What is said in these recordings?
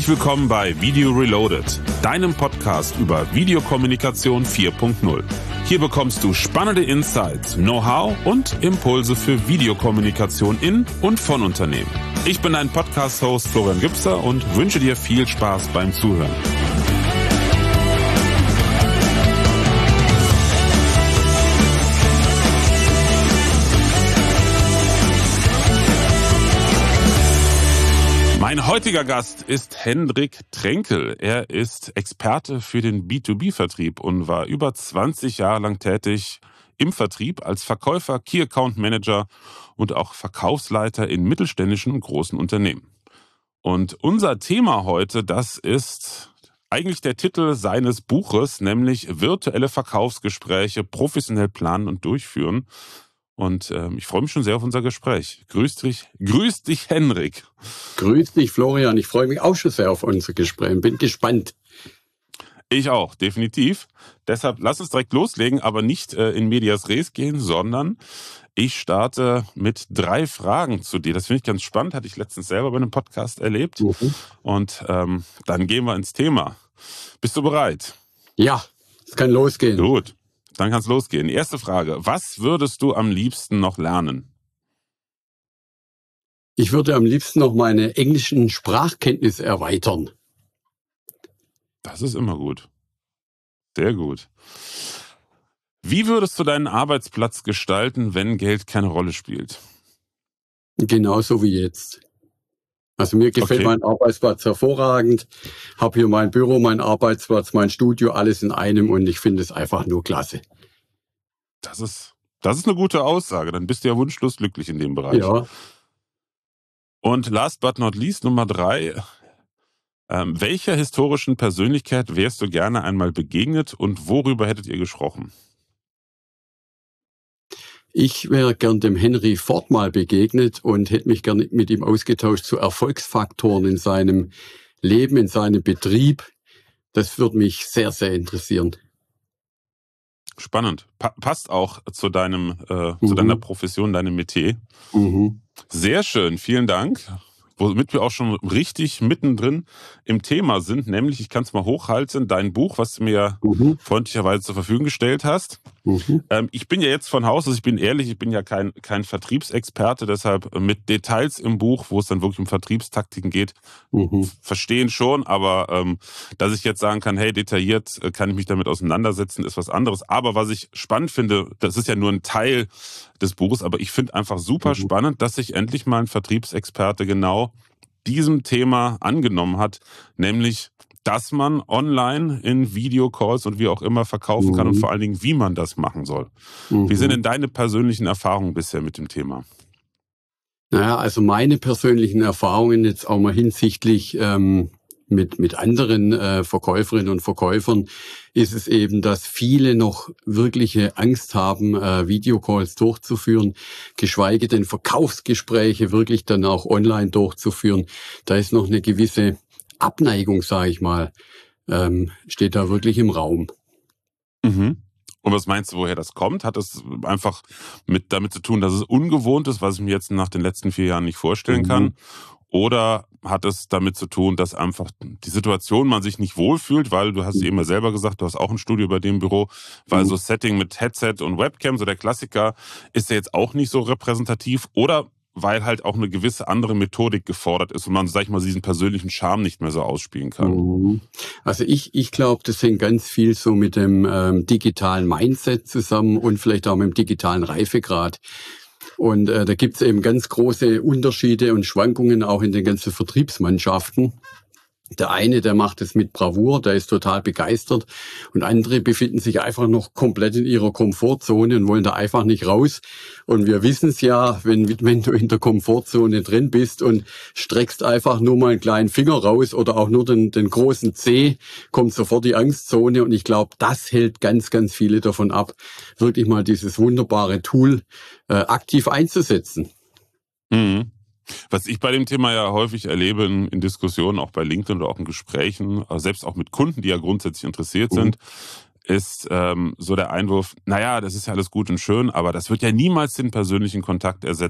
Herzlich willkommen bei Video Reloaded, deinem Podcast über Videokommunikation 4.0. Hier bekommst du spannende Insights, Know-how und Impulse für Videokommunikation in und von Unternehmen. Ich bin dein Podcast-Host Florian Gübser und wünsche dir viel Spaß beim Zuhören. Mein heutiger Gast ist Hendrik Tränkel. Er ist Experte für den B2B-Vertrieb und war über 20 Jahre lang tätig im Vertrieb als Verkäufer, Key Account Manager und auch Verkaufsleiter in mittelständischen und großen Unternehmen. Und unser Thema heute, das ist eigentlich der Titel seines Buches, nämlich virtuelle Verkaufsgespräche professionell planen und durchführen. Und ich freue mich schon sehr auf unser Gespräch. Grüß dich, Hendrik. Grüß dich, Florian. Ich freue mich auch schon sehr auf unser Gespräch und bin gespannt. Ich auch, definitiv. Deshalb lass uns direkt loslegen, aber nicht in medias res gehen, sondern ich starte mit 3 Fragen zu dir. Das finde ich ganz spannend, hatte ich letztens selber bei einem Podcast erlebt. Und dann gehen wir ins Thema. Bist du bereit? Ja, es kann losgehen. Gut. Dann kann es losgehen. Erste Frage. Was würdest du am liebsten noch lernen? Ich würde am liebsten noch meine englischen Sprachkenntnisse erweitern. Das ist immer gut. Sehr gut. Wie würdest du deinen Arbeitsplatz gestalten, wenn Geld keine Rolle spielt? Genauso wie jetzt. Also mir gefällt mein Arbeitsplatz hervorragend. Habe hier mein Büro, mein Arbeitsplatz, mein Studio, alles in einem und ich finde es einfach nur klasse. Das ist eine gute Aussage. Dann bist du ja wunschlos glücklich in dem Bereich. Ja. Und last but not least, Nummer 3. Welcher historischen Persönlichkeit wärst du gerne einmal begegnet und worüber hättet ihr gesprochen? Ich wäre gern dem Henry Ford mal begegnet und hätte mich gern mit ihm ausgetauscht zu Erfolgsfaktoren in seinem Leben, in seinem Betrieb. Das würde mich sehr, sehr interessieren. Spannend. Passt auch zu deiner Profession, deinem Metier. Sehr schön, vielen Dank. Womit wir auch schon richtig mittendrin im Thema sind, nämlich, ich kann es mal hochhalten, dein Buch, was du mir freundlicherweise zur Verfügung gestellt hast. Ich bin ja jetzt von Haus aus, ich bin ehrlich, ich bin ja kein Vertriebsexperte, deshalb mit Details im Buch, wo es dann wirklich um Vertriebstaktiken geht, verstehen schon, aber dass ich jetzt sagen kann, hey, detailliert kann ich mich damit auseinandersetzen, ist was anderes. Aber was ich spannend finde, das ist ja nur ein Teil des Buches, aber ich finde einfach super spannend, dass sich endlich mal ein Vertriebsexperte genau diesem Thema angenommen hat, nämlich, dass man online in Videocalls und wie auch immer verkaufen kann und vor allen Dingen, wie man das machen soll. Wie sind denn deine persönlichen Erfahrungen bisher mit dem Thema? Naja, also meine persönlichen Erfahrungen jetzt auch mal hinsichtlich mit anderen Verkäuferinnen und Verkäufern ist es eben, dass viele noch wirkliche Angst haben, Videocalls durchzuführen, geschweige denn Verkaufsgespräche wirklich dann auch online durchzuführen. Da ist noch eine gewisse Abneigung, sage ich mal, steht da wirklich im Raum. Und was meinst du, woher das kommt? Hat das einfach damit zu tun, dass es ungewohnt ist, was ich mir jetzt nach den letzten 4 Jahren nicht vorstellen kann? Oder hat es damit zu tun, dass einfach die Situation man sich nicht wohlfühlt, weil du hast eben ja selber gesagt, du hast auch ein Studio bei dem Büro, weil so Setting mit Headset und Webcam, so der Klassiker, ist ja jetzt auch nicht so repräsentativ, oder weil halt auch eine gewisse andere Methodik gefordert ist und man, sag ich mal, diesen persönlichen Charme nicht mehr so ausspielen kann. Also ich glaube, das hängt ganz viel so mit dem digitalen Mindset zusammen und vielleicht auch mit dem digitalen Reifegrad. Und da gibt's eben ganz große Unterschiede und Schwankungen auch in den ganzen Vertriebsmannschaften. Der eine, der macht es mit Bravour, der ist total begeistert, und andere befinden sich einfach noch komplett in ihrer Komfortzone und wollen da einfach nicht raus. Und wir wissen es ja, wenn du in der Komfortzone drin bist und streckst einfach nur mal einen kleinen Finger raus oder auch nur den großen Zeh, kommt sofort die Angstzone. Und ich glaube, das hält ganz, ganz viele davon ab, wirklich mal dieses wunderbare Tool aktiv einzusetzen. Was ich bei dem Thema ja häufig erlebe in Diskussionen, auch bei LinkedIn oder auch in Gesprächen, selbst auch mit Kunden, die ja grundsätzlich interessiert sind, ist so der Einwurf, naja, das ist ja alles gut und schön, aber das wird ja niemals den persönlichen Kontakt ersetzen.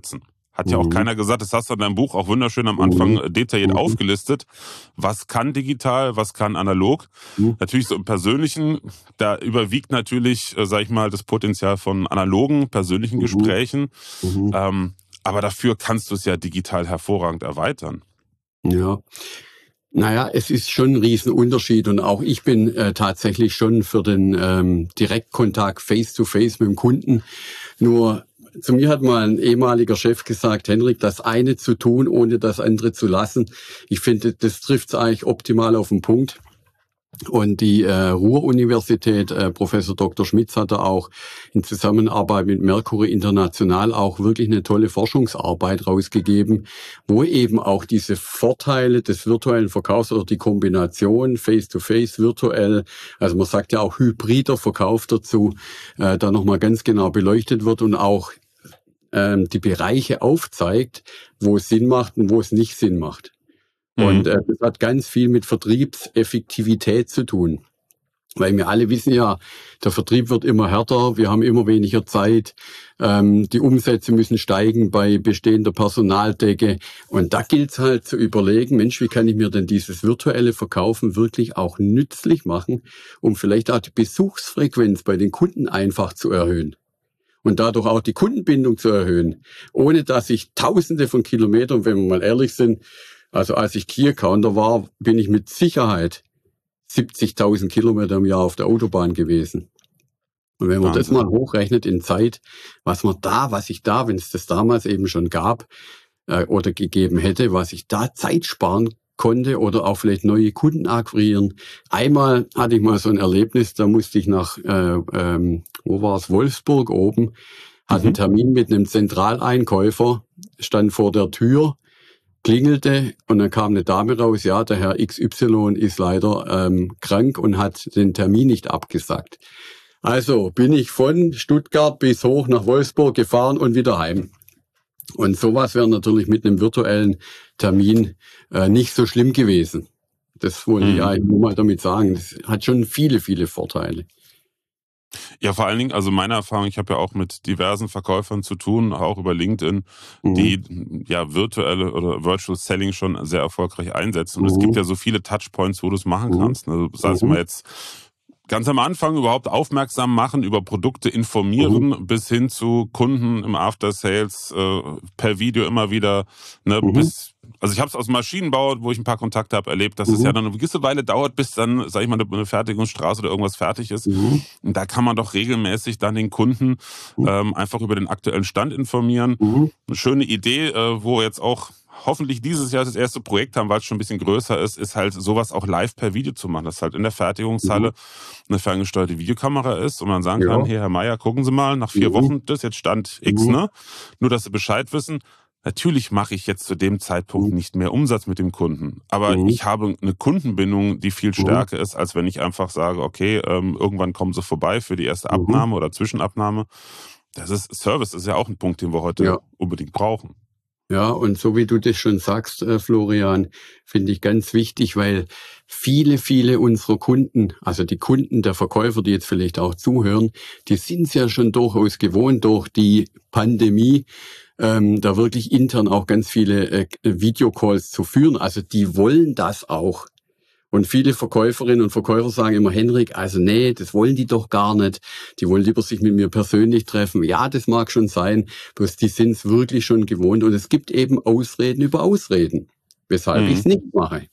Hat ja auch keiner gesagt, das hast du in deinem Buch auch wunderschön am Anfang detailliert aufgelistet. Was kann digital, was kann analog? Natürlich so im Persönlichen, da überwiegt natürlich, sag ich mal, das Potenzial von analogen, persönlichen Gesprächen. Aber dafür kannst du es ja digital hervorragend erweitern. Ja. Naja, es ist schon ein Riesenunterschied und auch ich bin tatsächlich schon für den Direktkontakt face-to-face mit dem Kunden. Nur zu mir hat mal ein ehemaliger Chef gesagt, Henrik, das eine zu tun, ohne das andere zu lassen. Ich finde, das trifft es eigentlich optimal auf den Punkt. Und die Ruhr-Universität, Professor Dr. Schmitz hat da auch in Zusammenarbeit mit Mercury International auch wirklich eine tolle Forschungsarbeit rausgegeben, wo eben auch diese Vorteile des virtuellen Verkaufs oder die Kombination Face-to-Face, virtuell, also man sagt ja auch hybrider Verkauf dazu, da nochmal ganz genau beleuchtet wird und auch die Bereiche aufzeigt, wo es Sinn macht und wo es nicht Sinn macht. Und das hat ganz viel mit Vertriebseffektivität zu tun. Weil wir alle wissen ja, der Vertrieb wird immer härter, wir haben immer weniger Zeit, die Umsätze müssen steigen bei bestehender Personaldecke. Und da gilt es halt zu überlegen, Mensch, wie kann ich mir denn dieses virtuelle Verkaufen wirklich auch nützlich machen, um vielleicht auch die Besuchsfrequenz bei den Kunden einfach zu erhöhen. Und dadurch auch die Kundenbindung zu erhöhen, ohne dass ich Tausende von Kilometern, wenn wir mal ehrlich sind, also als ich Key-Accounter war, bin ich mit Sicherheit 70.000 Kilometer im Jahr auf der Autobahn gewesen. Und wenn man das mal hochrechnet in Zeit, was ich da, wenn es das damals eben schon gab oder gegeben hätte, was ich da Zeit sparen konnte oder auch vielleicht neue Kunden akquirieren. Einmal hatte ich mal so ein Erlebnis, da musste ich nach, wo war es, Wolfsburg oben, hatte einen Termin mit einem Zentraleinkäufer, stand vor der Tür, klingelte und dann kam eine Dame raus, ja, der Herr XY ist leider krank und hat den Termin nicht abgesagt. Also bin ich von Stuttgart bis hoch nach Wolfsburg gefahren und wieder heim. Und sowas wäre natürlich mit einem virtuellen Termin nicht so schlimm gewesen. Das wollte ich eigentlich nur mal damit sagen. Das hat schon viele, viele Vorteile. Ja, vor allen Dingen, also meine Erfahrung, ich habe ja auch mit diversen Verkäufern zu tun, auch über LinkedIn, die ja virtuelle oder Virtual Selling schon sehr erfolgreich einsetzen. Und es gibt ja so viele Touchpoints, wo du es machen kannst. Also sei es mal jetzt ganz am Anfang überhaupt aufmerksam machen, über Produkte informieren, bis hin zu Kunden im After Sales, per Video immer wieder, ne, also ich habe es aus Maschinenbau, wo ich ein paar Kontakte habe, erlebt, dass es ja dann eine gewisse Weile dauert, bis dann, sag ich mal, eine Fertigungsstraße oder irgendwas fertig ist. Und da kann man doch regelmäßig dann den Kunden einfach über den aktuellen Stand informieren. Eine schöne Idee, wo jetzt auch hoffentlich dieses Jahr das erste Projekt haben, weil es schon ein bisschen größer ist halt sowas auch live per Video zu machen, dass halt in der Fertigungshalle eine ferngesteuerte Videokamera ist und man sagen kann, hey, Herr Meier, gucken Sie mal, nach 4 Wochen, das ist jetzt Stand X, ne? Nur, dass Sie Bescheid wissen. Natürlich mache ich jetzt zu dem Zeitpunkt nicht mehr Umsatz mit dem Kunden, aber ich habe eine Kundenbindung, die viel stärker ist, als wenn ich einfach sage, okay, irgendwann kommen Sie vorbei für die erste Abnahme oder Zwischenabnahme. Service ist ja auch ein Punkt, den wir heute unbedingt brauchen. Ja, und so wie du das schon sagst, Florian, finde ich ganz wichtig, weil viele, viele unserer Kunden, also die Kunden der Verkäufer, die jetzt vielleicht auch zuhören, die sind es ja schon durchaus gewohnt durch die Pandemie, da wirklich intern auch ganz viele Videocalls zu führen. Also die wollen das auch. Und viele Verkäuferinnen und Verkäufer sagen immer, Henrik, also nee, das wollen die doch gar nicht. Die wollen lieber sich mit mir persönlich treffen. Ja, das mag schon sein, bloß die sind es wirklich schon gewohnt. Und es gibt eben Ausreden über Ausreden, weshalb ich es nicht mache.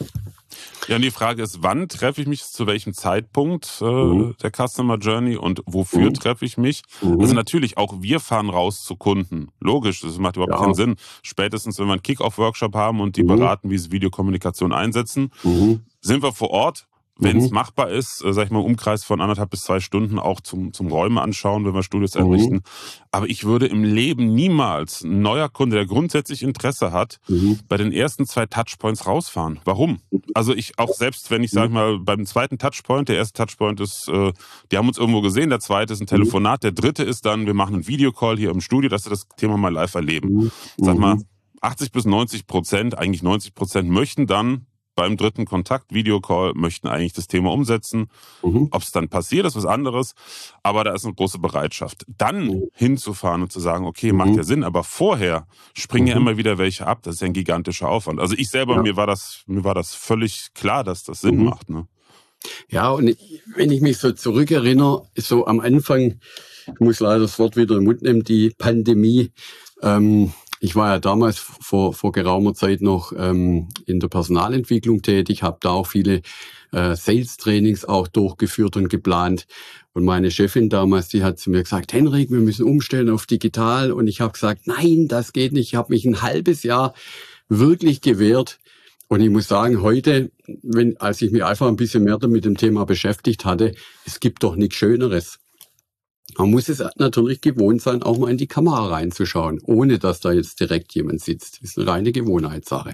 Ja, und die Frage ist, wann treffe ich mich, zu welchem Zeitpunkt der Customer Journey und wofür treffe ich mich? Also natürlich, auch wir fahren raus zu Kunden. Logisch, das macht überhaupt keinen Sinn. Spätestens, wenn wir einen Kick-Off-Workshop haben und die beraten, wie sie Videokommunikation einsetzen, sind wir vor Ort. Wenn es machbar ist, sag ich mal, im Umkreis von 1,5 bis 2 Stunden auch zum Räume anschauen, wenn wir Studios errichten. Aber ich würde im Leben niemals ein neuer Kunde, der grundsätzlich Interesse hat, bei den ersten 2 Touchpoints rausfahren. Warum? Also ich auch selbst, wenn ich, sag ich mal, beim zweiten Touchpoint, der erste Touchpoint ist, die haben uns irgendwo gesehen, der zweite ist ein Telefonat, der dritte ist dann, wir machen einen Videocall hier im Studio, dass wir das Thema mal live erleben. Sag mal, 80 bis 90%, eigentlich 90% möchten dann beim dritten Kontakt, Videocall, möchten eigentlich das Thema umsetzen. Ob es dann passiert, ist was anderes. Aber da ist eine große Bereitschaft. Dann hinzufahren und zu sagen, okay, macht ja Sinn, aber vorher springen ja immer wieder welche ab. Das ist ja ein gigantischer Aufwand. Also ich selber, mir war das völlig klar, dass das Sinn macht. Ne? Ja, und wenn ich mich so zurückerinnere, so am Anfang, ich muss leider das Wort wieder im Mund nehmen, die Pandemie, ich war ja damals vor geraumer Zeit noch in der Personalentwicklung tätig, habe da auch viele Sales-Trainings auch durchgeführt und geplant. Und meine Chefin damals, die hat zu mir gesagt, Henrik, wir müssen umstellen auf digital. Und ich habe gesagt, nein, das geht nicht. Ich habe mich ein halbes Jahr wirklich gewehrt. Und ich muss sagen, heute, als ich mich einfach ein bisschen mehr mit dem Thema beschäftigt hatte, es gibt doch nichts Schöneres. Man muss es natürlich gewohnt sein, auch mal in die Kamera reinzuschauen, ohne dass da jetzt direkt jemand sitzt. Das ist eine reine Gewohnheitssache.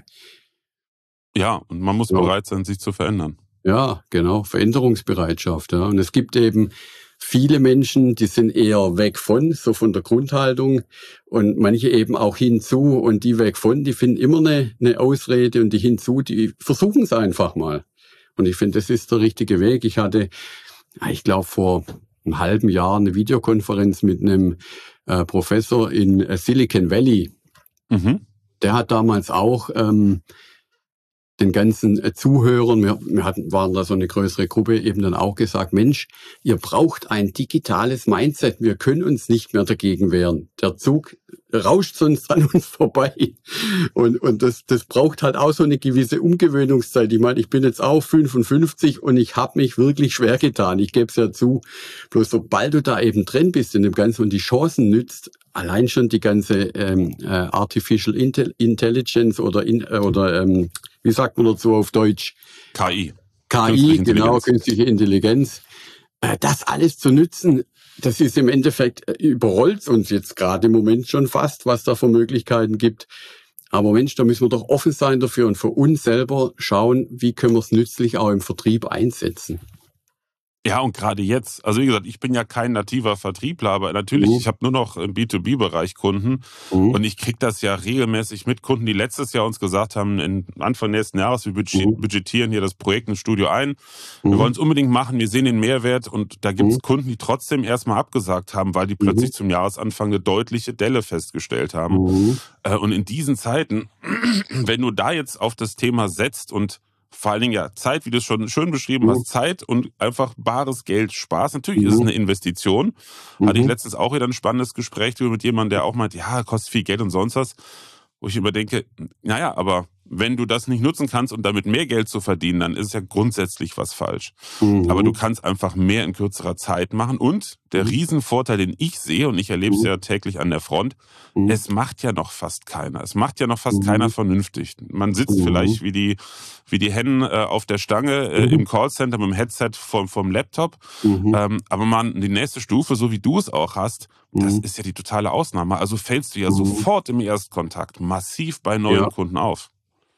Ja, und man muss bereit sein, sich zu verändern. Ja, genau, Veränderungsbereitschaft. Ja. Und es gibt eben viele Menschen, die sind eher weg von, so von der Grundhaltung, und manche eben auch hinzu, und die weg von, die finden immer eine Ausrede, und die hinzu, die versuchen es einfach mal. Und ich finde, das ist der richtige Weg. Ich hatte, ich glaube, vor einem halben Jahr eine Videokonferenz mit einem Professor in Silicon Valley. Der hat damals auch den ganzen Zuhörern, wir waren da so eine größere Gruppe, eben dann auch gesagt, Mensch, ihr braucht ein digitales Mindset, wir können uns nicht mehr dagegen wehren. Der Zug rauscht sonst an uns vorbei. Und das braucht halt auch so eine gewisse Umgewöhnungszeit. Ich meine, ich bin jetzt auch 55 und ich habe mich wirklich schwer getan. Ich gebe es ja zu. Bloß sobald du da eben drin bist in dem Ganzen und die Chancen nützt, allein schon die ganze Artificial Intelligence oder wie sagt man dazu auf Deutsch? KI. KI, genau, künstliche Intelligenz. Das alles zu nützen, das ist im Endeffekt, überrollt uns jetzt gerade im Moment schon fast, was da für Möglichkeiten gibt. Aber Mensch, da müssen wir doch offen sein dafür und für uns selber schauen, wie können wir es nützlich auch im Vertrieb einsetzen. Ja, und gerade jetzt, also wie gesagt, ich bin ja kein nativer Vertriebler, aber natürlich, ich habe nur noch im B2B-Bereich Kunden und ich kriege das ja regelmäßig mit Kunden, die letztes Jahr uns gesagt haben, Anfang nächsten Jahres, wir budgetieren hier das Projekt in Studio ein, wir wollen es unbedingt machen, wir sehen den Mehrwert, und da gibt es Kunden, die trotzdem erstmal abgesagt haben, weil die plötzlich zum Jahresanfang eine deutliche Delle festgestellt haben. Und in diesen Zeiten, wenn du da jetzt auf das Thema setzt und vor allen Dingen ja Zeit, wie du es schon schön beschrieben hast, Zeit und einfach bares Geld, Spaß. Natürlich ist es eine Investition. Hatte ich letztens auch wieder ein spannendes Gespräch mit jemandem, der auch meint, ja, kostet viel Geld und sonst was. Wo ich immer denke, naja, aber wenn du das nicht nutzen kannst, um damit mehr Geld zu verdienen, dann ist es ja grundsätzlich was falsch. Aber du kannst einfach mehr in kürzerer Zeit machen. Und der Riesenvorteil, den ich sehe, und ich erlebe es ja täglich an der Front, es macht ja noch fast keiner. Es macht ja noch fast keiner vernünftig. Man sitzt vielleicht wie die Hennen auf der Stange im Callcenter mit dem Headset vom Laptop. Aber die nächste Stufe, so wie du es auch hast, das ist ja die totale Ausnahme. Also fällst du ja sofort im Erstkontakt massiv bei neuen Kunden auf.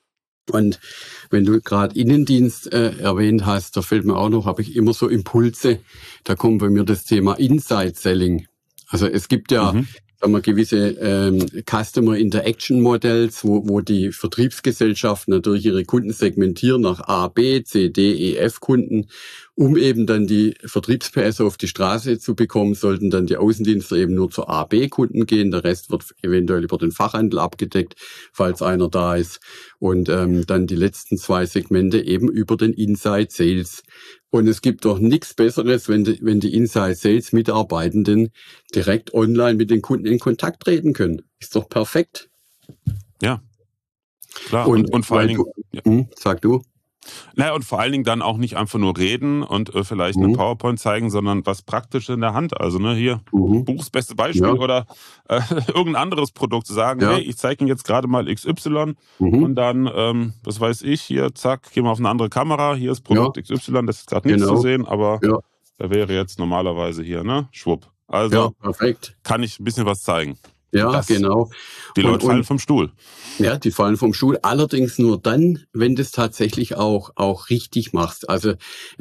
Und wenn du gerade Innendienst erwähnt hast, da fällt mir auch noch, habe ich immer so Impulse, da kommt bei mir das Thema Inside Selling. Also es gibt ja sagen wir, gewisse Customer Interaction Models, wo die Vertriebsgesellschaften natürlich ihre Kunden segmentieren nach A, B, C, D, E, F Kunden. Um eben dann die Vertriebs-PS auf die Straße zu bekommen, sollten dann die Außendienste eben nur zu A, B-Kunden gehen. Der Rest wird eventuell über den Fachhandel abgedeckt, falls einer da ist. Und dann die letzten 2 Segmente eben über den Inside Sales. Und es gibt doch nichts Besseres, wenn die Inside Sales Mitarbeitenden direkt online mit den Kunden in Kontakt treten können. Ist doch perfekt. Ja, klar. Und vor allen Dingen... Sag du. Naja, und vor allen Dingen dann auch nicht einfach nur reden und vielleicht eine PowerPoint zeigen, sondern was Praktisches in der Hand. Also hier, Buchs beste Beispiel oder irgendein anderes Produkt sagen, hey, ich zeige Ihnen jetzt gerade mal XY und dann, was weiß ich, hier, zack, gehen wir auf eine andere Kamera, hier ist Produkt XY, das ist gerade nichts zu sehen, aber da wäre jetzt normalerweise hier, ne, schwupp. Also perfekt. Kann ich ein bisschen was zeigen. Ja, genau. Die Leute fallen vom Stuhl. Ja, die fallen vom Stuhl. Allerdings nur dann, wenn du es tatsächlich auch richtig machst. Also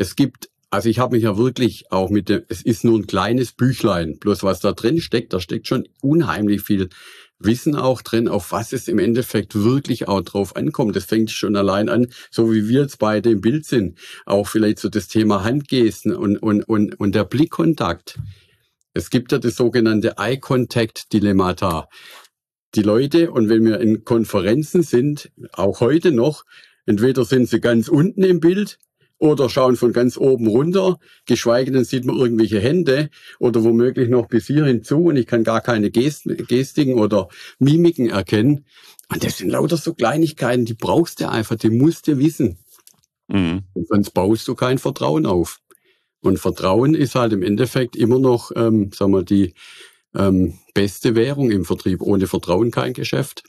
ich habe mich ja wirklich auch es ist nur ein kleines Büchlein. Bloß was da drin steckt, da steckt schon unheimlich viel Wissen auch drin, auf was es im Endeffekt wirklich auch drauf ankommt. Das fängt schon allein an, so wie wir jetzt beide im Bild sind. Auch vielleicht so das Thema Handgesten und der Blickkontakt. Es gibt ja das sogenannte Eye-Contact-Dilemmata. Die Leute, und wenn wir in Konferenzen sind, auch heute noch, entweder sind sie ganz unten im Bild oder schauen von ganz oben runter, geschweige denn sieht man irgendwelche Hände oder womöglich noch bis hierhin zu und ich kann gar keine Gestiken oder Mimiken erkennen. Und das sind lauter so Kleinigkeiten, die brauchst du einfach, die musst du wissen. Und sonst baust du kein Vertrauen auf. Und Vertrauen ist halt im Endeffekt immer noch, die beste Währung im Vertrieb. Ohne Vertrauen kein Geschäft.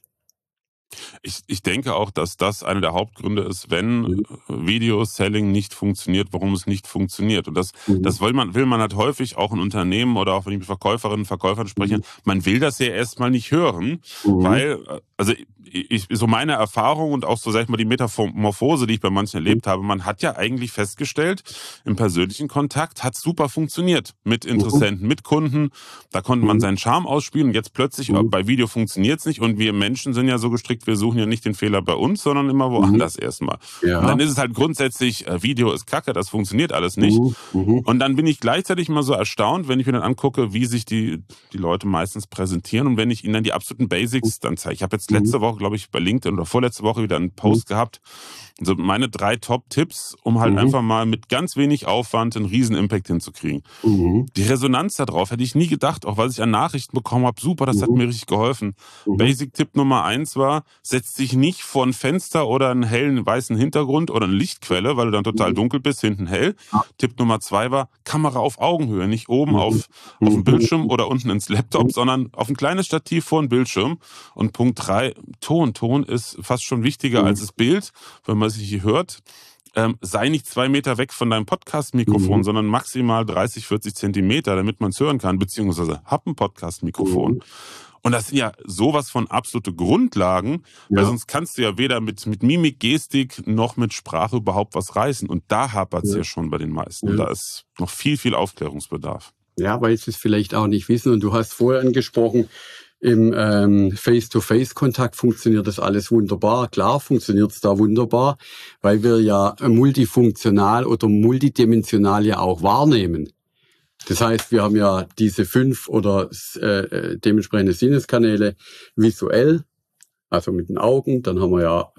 Ich denke auch, dass das einer der Hauptgründe ist, wenn Video-Selling nicht funktioniert, warum es nicht funktioniert. Und das will man halt häufig auch in Unternehmen oder auch wenn ich mit Verkäuferinnen und Verkäufern spreche, man will das ja erstmal nicht hören, weil, also so meine Erfahrung und auch so, sag ich mal, die Metamorphose, die ich bei manchen erlebt habe, man hat ja eigentlich festgestellt, im persönlichen Kontakt hat super funktioniert mit Interessenten, mit Kunden, da konnte man seinen Charme ausspielen und jetzt plötzlich bei Video funktioniert es nicht und wir Menschen sind ja so gestrickt, wir suchen ja nicht den Fehler bei uns, sondern immer woanders erstmal. Ja. Und dann ist es halt grundsätzlich, Video ist Kacke, das funktioniert alles nicht. Und dann bin ich gleichzeitig immer so erstaunt, wenn ich mir dann angucke, wie sich die Leute meistens präsentieren und wenn ich ihnen dann die absoluten Basics dann zeige. Ich habe jetzt letzte Woche, glaube ich, bei LinkedIn oder vorletzte Woche wieder einen Post gehabt. Also meine 3 Top-Tipps, um halt einfach mal mit ganz wenig Aufwand einen riesen Impact hinzukriegen. Die Resonanz darauf hätte ich nie gedacht, auch was ich an Nachrichten bekommen habe. Super, das hat mir richtig geholfen. Basic-Tipp Nummer 1 war, setz dich nicht vor ein Fenster oder einen hellen weißen Hintergrund oder eine Lichtquelle, weil du dann total dunkel bist, hinten hell. Tipp Nummer 2 war, Kamera auf Augenhöhe, nicht oben auf dem Bildschirm oder unten ins Laptop, sondern auf ein kleines Stativ vor dem Bildschirm. Und Punkt 3, Ton. Ton ist fast schon wichtiger als das Bild, wenn man sich hier hört. Sei nicht 2 Meter weg von deinem Podcast-Mikrofon, sondern maximal 30, 40 Zentimeter, damit man es hören kann, beziehungsweise hab ein Podcast-Mikrofon. Und das sind ja sowas von absolute Grundlagen, weil sonst kannst du ja weder mit Mimik, Gestik noch mit Sprache überhaupt was reißen. Und da hapert es ja schon bei den meisten. Und da ist noch viel, viel Aufklärungsbedarf. Ja, weil sie es vielleicht auch nicht wissen. Und du hast vorher angesprochen, im Face-to-Face-Kontakt funktioniert das alles wunderbar. Klar funktioniert es da wunderbar, weil wir ja multifunktional oder multidimensional ja auch wahrnehmen. Das heißt, wir haben ja diese 5 oder dementsprechende Sinneskanäle visuell, also mit den Augen. Dann haben wir ja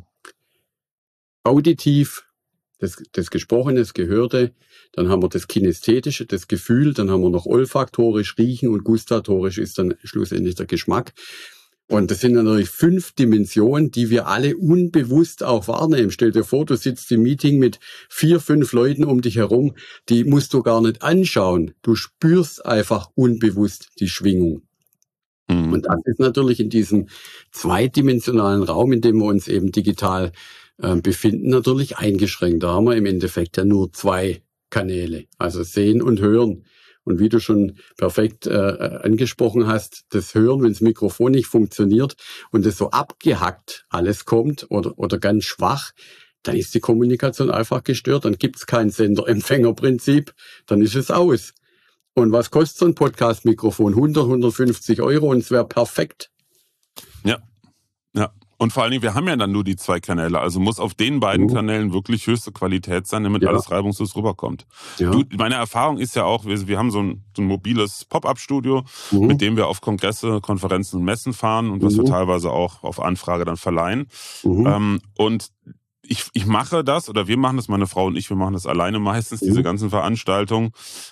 auditiv, das Gesprochene, das Gehörte. Dann haben wir das Kinästhetische, das Gefühl. Dann haben wir noch olfaktorisch, riechen und gustatorisch ist dann schlussendlich der Geschmack. Und das sind natürlich 5 Dimensionen, die wir alle unbewusst auch wahrnehmen. Stell dir vor, du sitzt im Meeting mit 4, 5 Leuten um dich herum, die musst du gar nicht anschauen. Du spürst einfach unbewusst die Schwingung. Und das ist natürlich in diesem zweidimensionalen Raum, in dem wir uns eben digital befinden, natürlich eingeschränkt. Da haben wir im Endeffekt ja nur 2 Kanäle, also Sehen und Hören. Und wie du schon perfekt angesprochen hast, das Hören, wenn das Mikrofon nicht funktioniert und es so abgehackt alles kommt oder ganz schwach, dann ist die Kommunikation einfach gestört. Dann gibt es kein Sender-Empfänger-Prinzip, dann ist es aus. Und was kostet so ein Podcast-Mikrofon? 100, 150 € und es wäre perfekt. Ja. Und vor allen Dingen, wir haben ja dann nur die 2 Kanäle, also muss auf den beiden Kanälen wirklich höchste Qualität sein, damit alles reibungslos rüberkommt. Ja. Meine Erfahrung ist ja auch, wir haben so ein mobiles Pop-up-Studio, mit dem wir auf Kongresse, Konferenzen und Messen fahren und was wir teilweise auch auf Anfrage dann verleihen. Und ich mache das, oder wir machen das, meine Frau und ich, wir machen das alleine meistens, diese ganzen Veranstaltungen.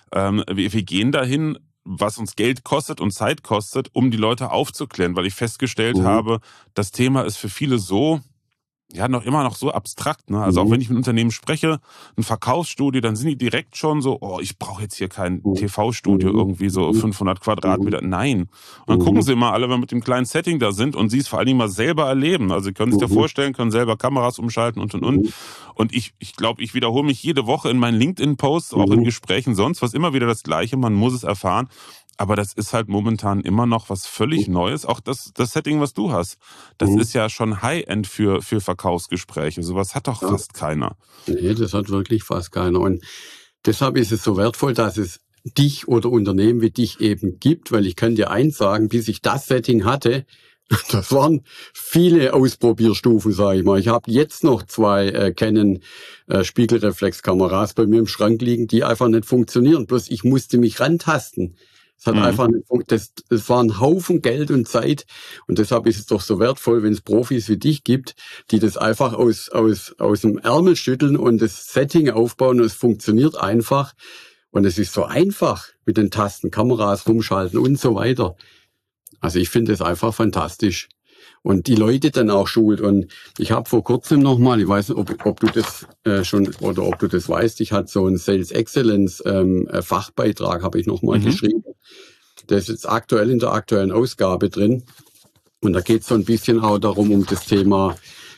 Wir gehen dahin, was uns Geld kostet und Zeit kostet, um die Leute aufzuklären, weil ich festgestellt habe, das Thema ist für viele so, ja, immer noch so abstrakt, ne? Also auch wenn ich mit Unternehmen spreche, ein Verkaufsstudio, dann sind die direkt schon so, oh, ich brauche jetzt hier kein TV-Studio, irgendwie so 500 Quadratmeter. Nein. Und dann gucken sie immer alle, wenn wir mit dem kleinen Setting da sind und sie es vor allen Dingen mal selber erleben. Also sie können sich ja vorstellen, können selber Kameras umschalten und. Und ich glaube, ich wiederhole mich jede Woche in meinen LinkedIn-Posts, auch in Gesprächen sonst, was immer wieder das Gleiche, man muss es erfahren. Aber das ist halt momentan immer noch was völlig Neues. Auch das Setting, was du hast, das ist ja schon High-End für Verkaufsgespräche. Sowas hat doch fast keiner. Nee, das hat wirklich fast keiner. Und deshalb ist es so wertvoll, dass es dich oder Unternehmen wie dich eben gibt, weil ich kann dir eins sagen, bis ich das Setting hatte, das waren viele Ausprobierstufen, sage ich mal. Ich habe jetzt noch 2 Canon Spiegelreflexkameras bei mir im Schrank liegen, die einfach nicht funktionieren. Bloß ich musste mich rantasten. Es hat einfach nicht das war ein Haufen Geld und Zeit. Und deshalb ist es doch so wertvoll, wenn es Profis wie dich gibt, die das einfach aus dem Ärmel schütteln und das Setting aufbauen und es funktioniert einfach. Und es ist so einfach mit den Tasten, Kameras rumschalten und so weiter. Also ich finde es einfach fantastisch. Und die Leute dann auch schult. Und ich habe vor kurzem nochmal, ich weiß nicht, ob du das schon oder ob du das weißt, ich hatte so einen Sales Excellence Fachbeitrag, habe ich nochmal geschrieben. Der ist jetzt aktuell in der aktuellen Ausgabe drin. Und da geht es so ein bisschen auch darum, um das Thema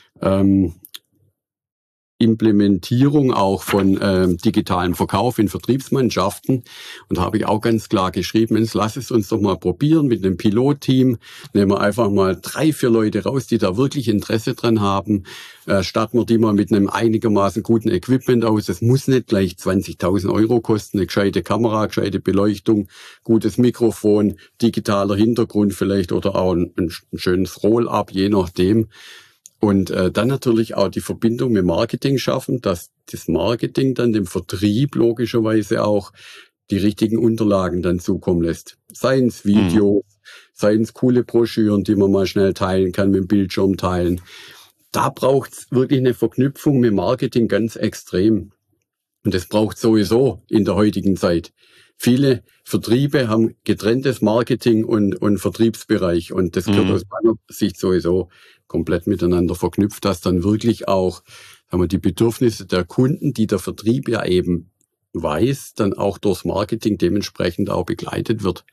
Implementierung auch von digitalem Verkauf in Vertriebsmannschaften. Und da habe ich auch ganz klar geschrieben, Mensch, lass es uns doch mal probieren mit einem Pilotteam. Nehmen wir einfach mal 3, 4 Leute raus, die da wirklich Interesse dran haben. Starten wir die mal mit einem einigermaßen guten Equipment aus. Das muss nicht gleich 20.000 € kosten. Eine gescheite Kamera, gescheite Beleuchtung, gutes Mikrofon, digitaler Hintergrund vielleicht oder auch ein schönes Roll-up, je nachdem. Und dann natürlich auch die Verbindung mit Marketing schaffen, dass das Marketing dann dem Vertrieb logischerweise auch die richtigen Unterlagen dann zukommen lässt. Seien es Videos, seien es coole Broschüren, die man mal schnell teilen kann, mit dem Bildschirm teilen. Da braucht es wirklich eine Verknüpfung mit Marketing ganz extrem. Und das braucht sowieso in der heutigen Zeit. Viele Vertriebe haben getrenntes Marketing und Vertriebsbereich. Und das gehört aus meiner Sicht sowieso komplett miteinander verknüpft, dass dann wirklich auch die Bedürfnisse der Kunden, die der Vertrieb ja eben weiß, dann auch durchs Marketing dementsprechend auch begleitet wird.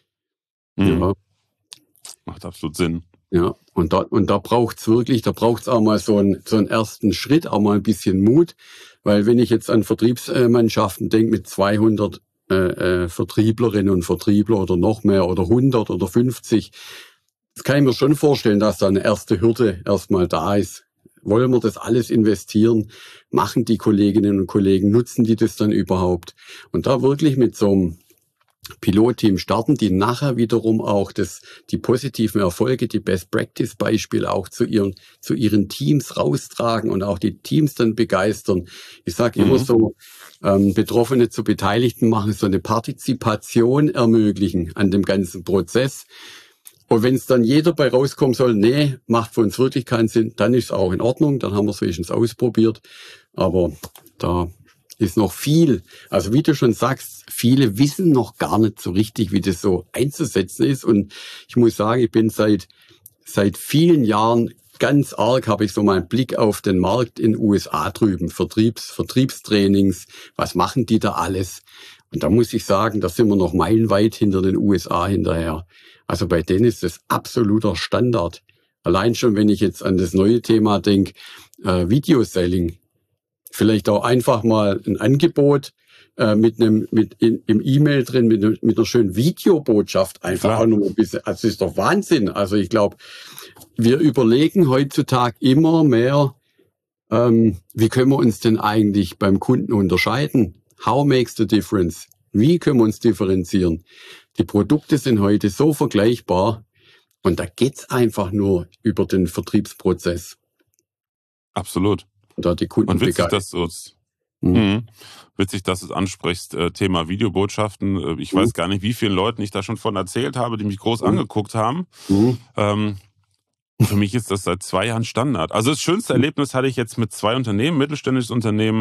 Ja. Macht absolut Sinn. Ja, und da braucht's wirklich, da braucht's auch mal so einen ersten Schritt, auch mal ein bisschen Mut, weil wenn ich jetzt an Vertriebsmannschaften denke mit 200 Vertrieblerinnen und Vertriebler oder noch mehr oder 100 oder 50, das kann ich mir schon vorstellen, dass da eine erste Hürde erstmal da ist. Wollen wir das alles investieren? Machen die Kolleginnen und Kollegen, nutzen die das dann überhaupt? Und da wirklich mit so einem Pilotteam starten, die nachher wiederum auch die positiven Erfolge, die Best-Practice-Beispiele auch zu ihren Teams raustragen und auch die Teams dann begeistern. Ich sage immer so, Betroffene zu Beteiligten machen, so eine Partizipation ermöglichen an dem ganzen Prozess. Und wenn es dann jeder bei rauskommen soll, nee, macht für uns wirklich keinen Sinn, dann ist es auch in Ordnung, dann haben wir es wenigstens ausprobiert. Aber da ist noch viel. Also wie du schon sagst, viele wissen noch gar nicht so richtig, wie das so einzusetzen ist. Und ich muss sagen, ich bin seit vielen Jahren ganz arg, habe ich so mal einen Blick auf den Markt in den USA drüben, Vertriebstrainings, was machen die da alles? Und da muss ich sagen, da sind wir noch meilenweit hinter den USA hinterher. Also bei denen ist das absoluter Standard. Allein schon, wenn ich jetzt an das neue Thema denke, Videoselling. Vielleicht auch einfach mal ein Angebot im E-Mail drin, mit einer schönen Videobotschaft einfach auch noch ein bisschen. Also das ist doch Wahnsinn. Also ich glaube, wir überlegen heutzutage immer mehr, wie können wir uns denn eigentlich beim Kunden unterscheiden? How makes the difference? Wie können wir uns differenzieren? Die Produkte sind heute so vergleichbar und da geht's einfach nur über den Vertriebsprozess. Absolut. Und da die Kunden und witzig, dass du es ansprichst, Thema Videobotschaften. Ich weiß gar nicht, wie vielen Leuten ich da schon von erzählt habe, die mich groß angeguckt haben. Für mich ist das seit 2 Jahren Standard. Also das schönste Erlebnis hatte ich jetzt mit 2 Unternehmen, mittelständisches Unternehmen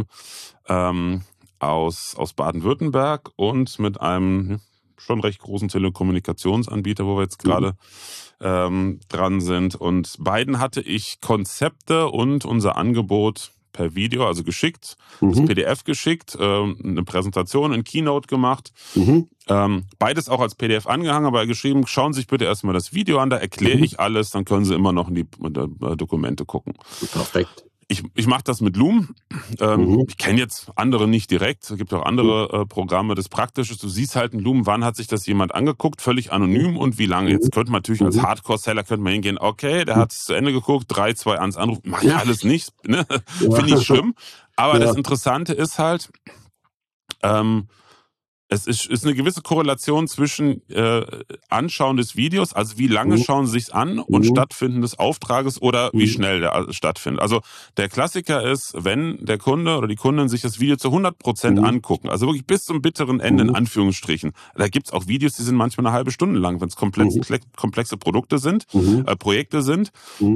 aus Baden-Württemberg und mit einem schon recht großen Telekommunikationsanbieter, wo wir jetzt gerade dran sind. Und beiden hatte ich Konzepte und unser Angebot per Video, also geschickt, das PDF geschickt, eine Präsentation in Keynote gemacht. Beides auch als PDF angehangen, aber geschrieben, schauen Sie sich bitte erstmal das Video an, da erkläre ich alles, dann können Sie immer noch in die Dokumente gucken. Perfekt. Ich mache das mit Loom. Ich kenne jetzt andere nicht direkt. Es gibt auch andere Programme. Das Praktische ist, du siehst halt in Loom, wann hat sich das jemand angeguckt, völlig anonym und wie lange. Jetzt könnte man natürlich als Hardcore-Seller hingehen, okay, der hat es zu Ende geguckt, 3, 2, 1 Anruf. Mache ich alles nicht. Ne? Finde ich schlimm. Aber das Interessante ist halt, Es ist eine gewisse Korrelation zwischen Anschauen des Videos, also wie lange schauen sie sich's an, und Stattfinden des Auftrages oder wie schnell der stattfindet. Also der Klassiker ist, wenn der Kunde oder die Kundin sich das Video zu 100% angucken, also wirklich bis zum bitteren Ende in Anführungsstrichen. Da gibt's auch Videos, die sind manchmal eine halbe Stunde lang, wenn es komplexe Produkte sind, Projekte sind.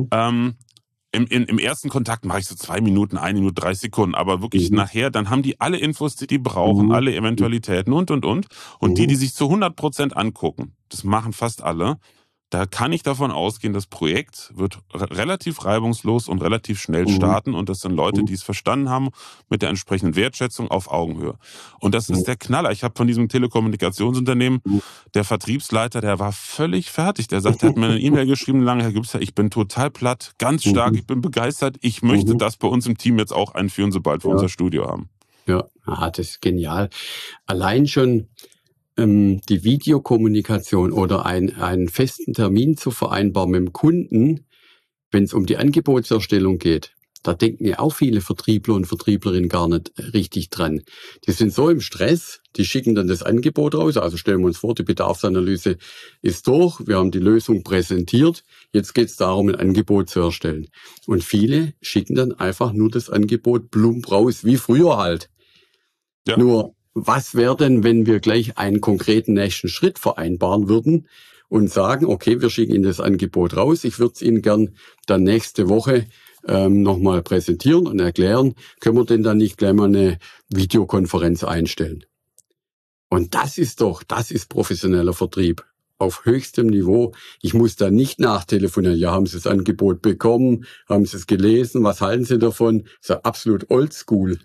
Im ersten Kontakt mache ich so 2 Minuten, 1 Minute, 30 Sekunden, aber wirklich nachher, dann haben die alle Infos, die brauchen, alle Eventualitäten und. Und die sich zu 100% angucken, das machen fast alle, da kann ich davon ausgehen, das Projekt wird relativ reibungslos und relativ schnell starten, und das sind Leute, die es verstanden haben, mit der entsprechenden Wertschätzung auf Augenhöhe. Und das ist der Knaller. Ich habe von diesem Telekommunikationsunternehmen, der Vertriebsleiter, der war völlig fertig. Der sagt, er hat mir eine E-Mail geschrieben, lange, Herr Gübster, ich bin total platt, ganz stark, ich bin begeistert, ich möchte das bei uns im Team jetzt auch einführen, sobald wir unser Studio haben. Ja, das ist genial. Allein schon die Videokommunikation oder einen festen Termin zu vereinbaren mit dem Kunden, wenn es um die Angebotserstellung geht, da denken ja auch viele Vertriebler und Vertrieblerinnen gar nicht richtig dran. Die sind so im Stress, die schicken dann das Angebot raus. Also stellen wir uns vor, die Bedarfsanalyse ist durch, wir haben die Lösung präsentiert, jetzt geht es darum, ein Angebot zu erstellen. Und viele schicken dann einfach nur das Angebot plump raus, wie früher halt. Ja. Nur, was wäre denn, wenn wir gleich einen konkreten nächsten Schritt vereinbaren würden und sagen, okay, wir schicken Ihnen das Angebot raus, ich würde es Ihnen gern dann nächste Woche nochmal präsentieren und erklären, können wir denn dann nicht gleich mal eine Videokonferenz einstellen? Und das ist professioneller Vertrieb auf höchstem Niveau. Ich muss da nicht nachtelefonieren. Ja, haben Sie das Angebot bekommen? Haben Sie es gelesen? Was halten Sie davon? Das ist ja absolut oldschool.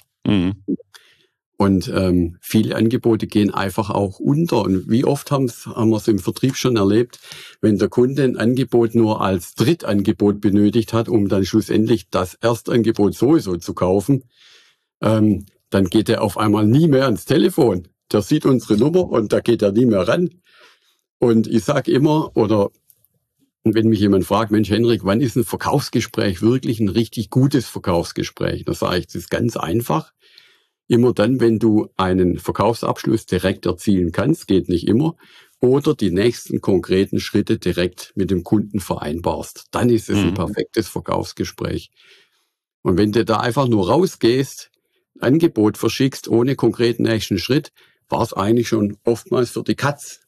Und viele Angebote gehen einfach auch unter. Und wie oft haben wir es im Vertrieb schon erlebt, wenn der Kunde ein Angebot nur als Drittangebot benötigt hat, um dann schlussendlich das Erstangebot sowieso zu kaufen, dann geht er auf einmal nie mehr ans Telefon. Der sieht unsere Nummer und da geht er nie mehr ran. Und ich sage immer, oder wenn mich jemand fragt, Mensch Henrik, wann ist ein Verkaufsgespräch wirklich ein richtig gutes Verkaufsgespräch? Da sage ich, das ist ganz einfach. Immer dann, wenn du einen Verkaufsabschluss direkt erzielen kannst, geht nicht immer, oder die nächsten konkreten Schritte direkt mit dem Kunden vereinbarst. Dann ist es ein perfektes Verkaufsgespräch. Und wenn du da einfach nur rausgehst, Angebot verschickst, ohne konkreten nächsten Schritt, war es eigentlich schon oftmals für die Katz.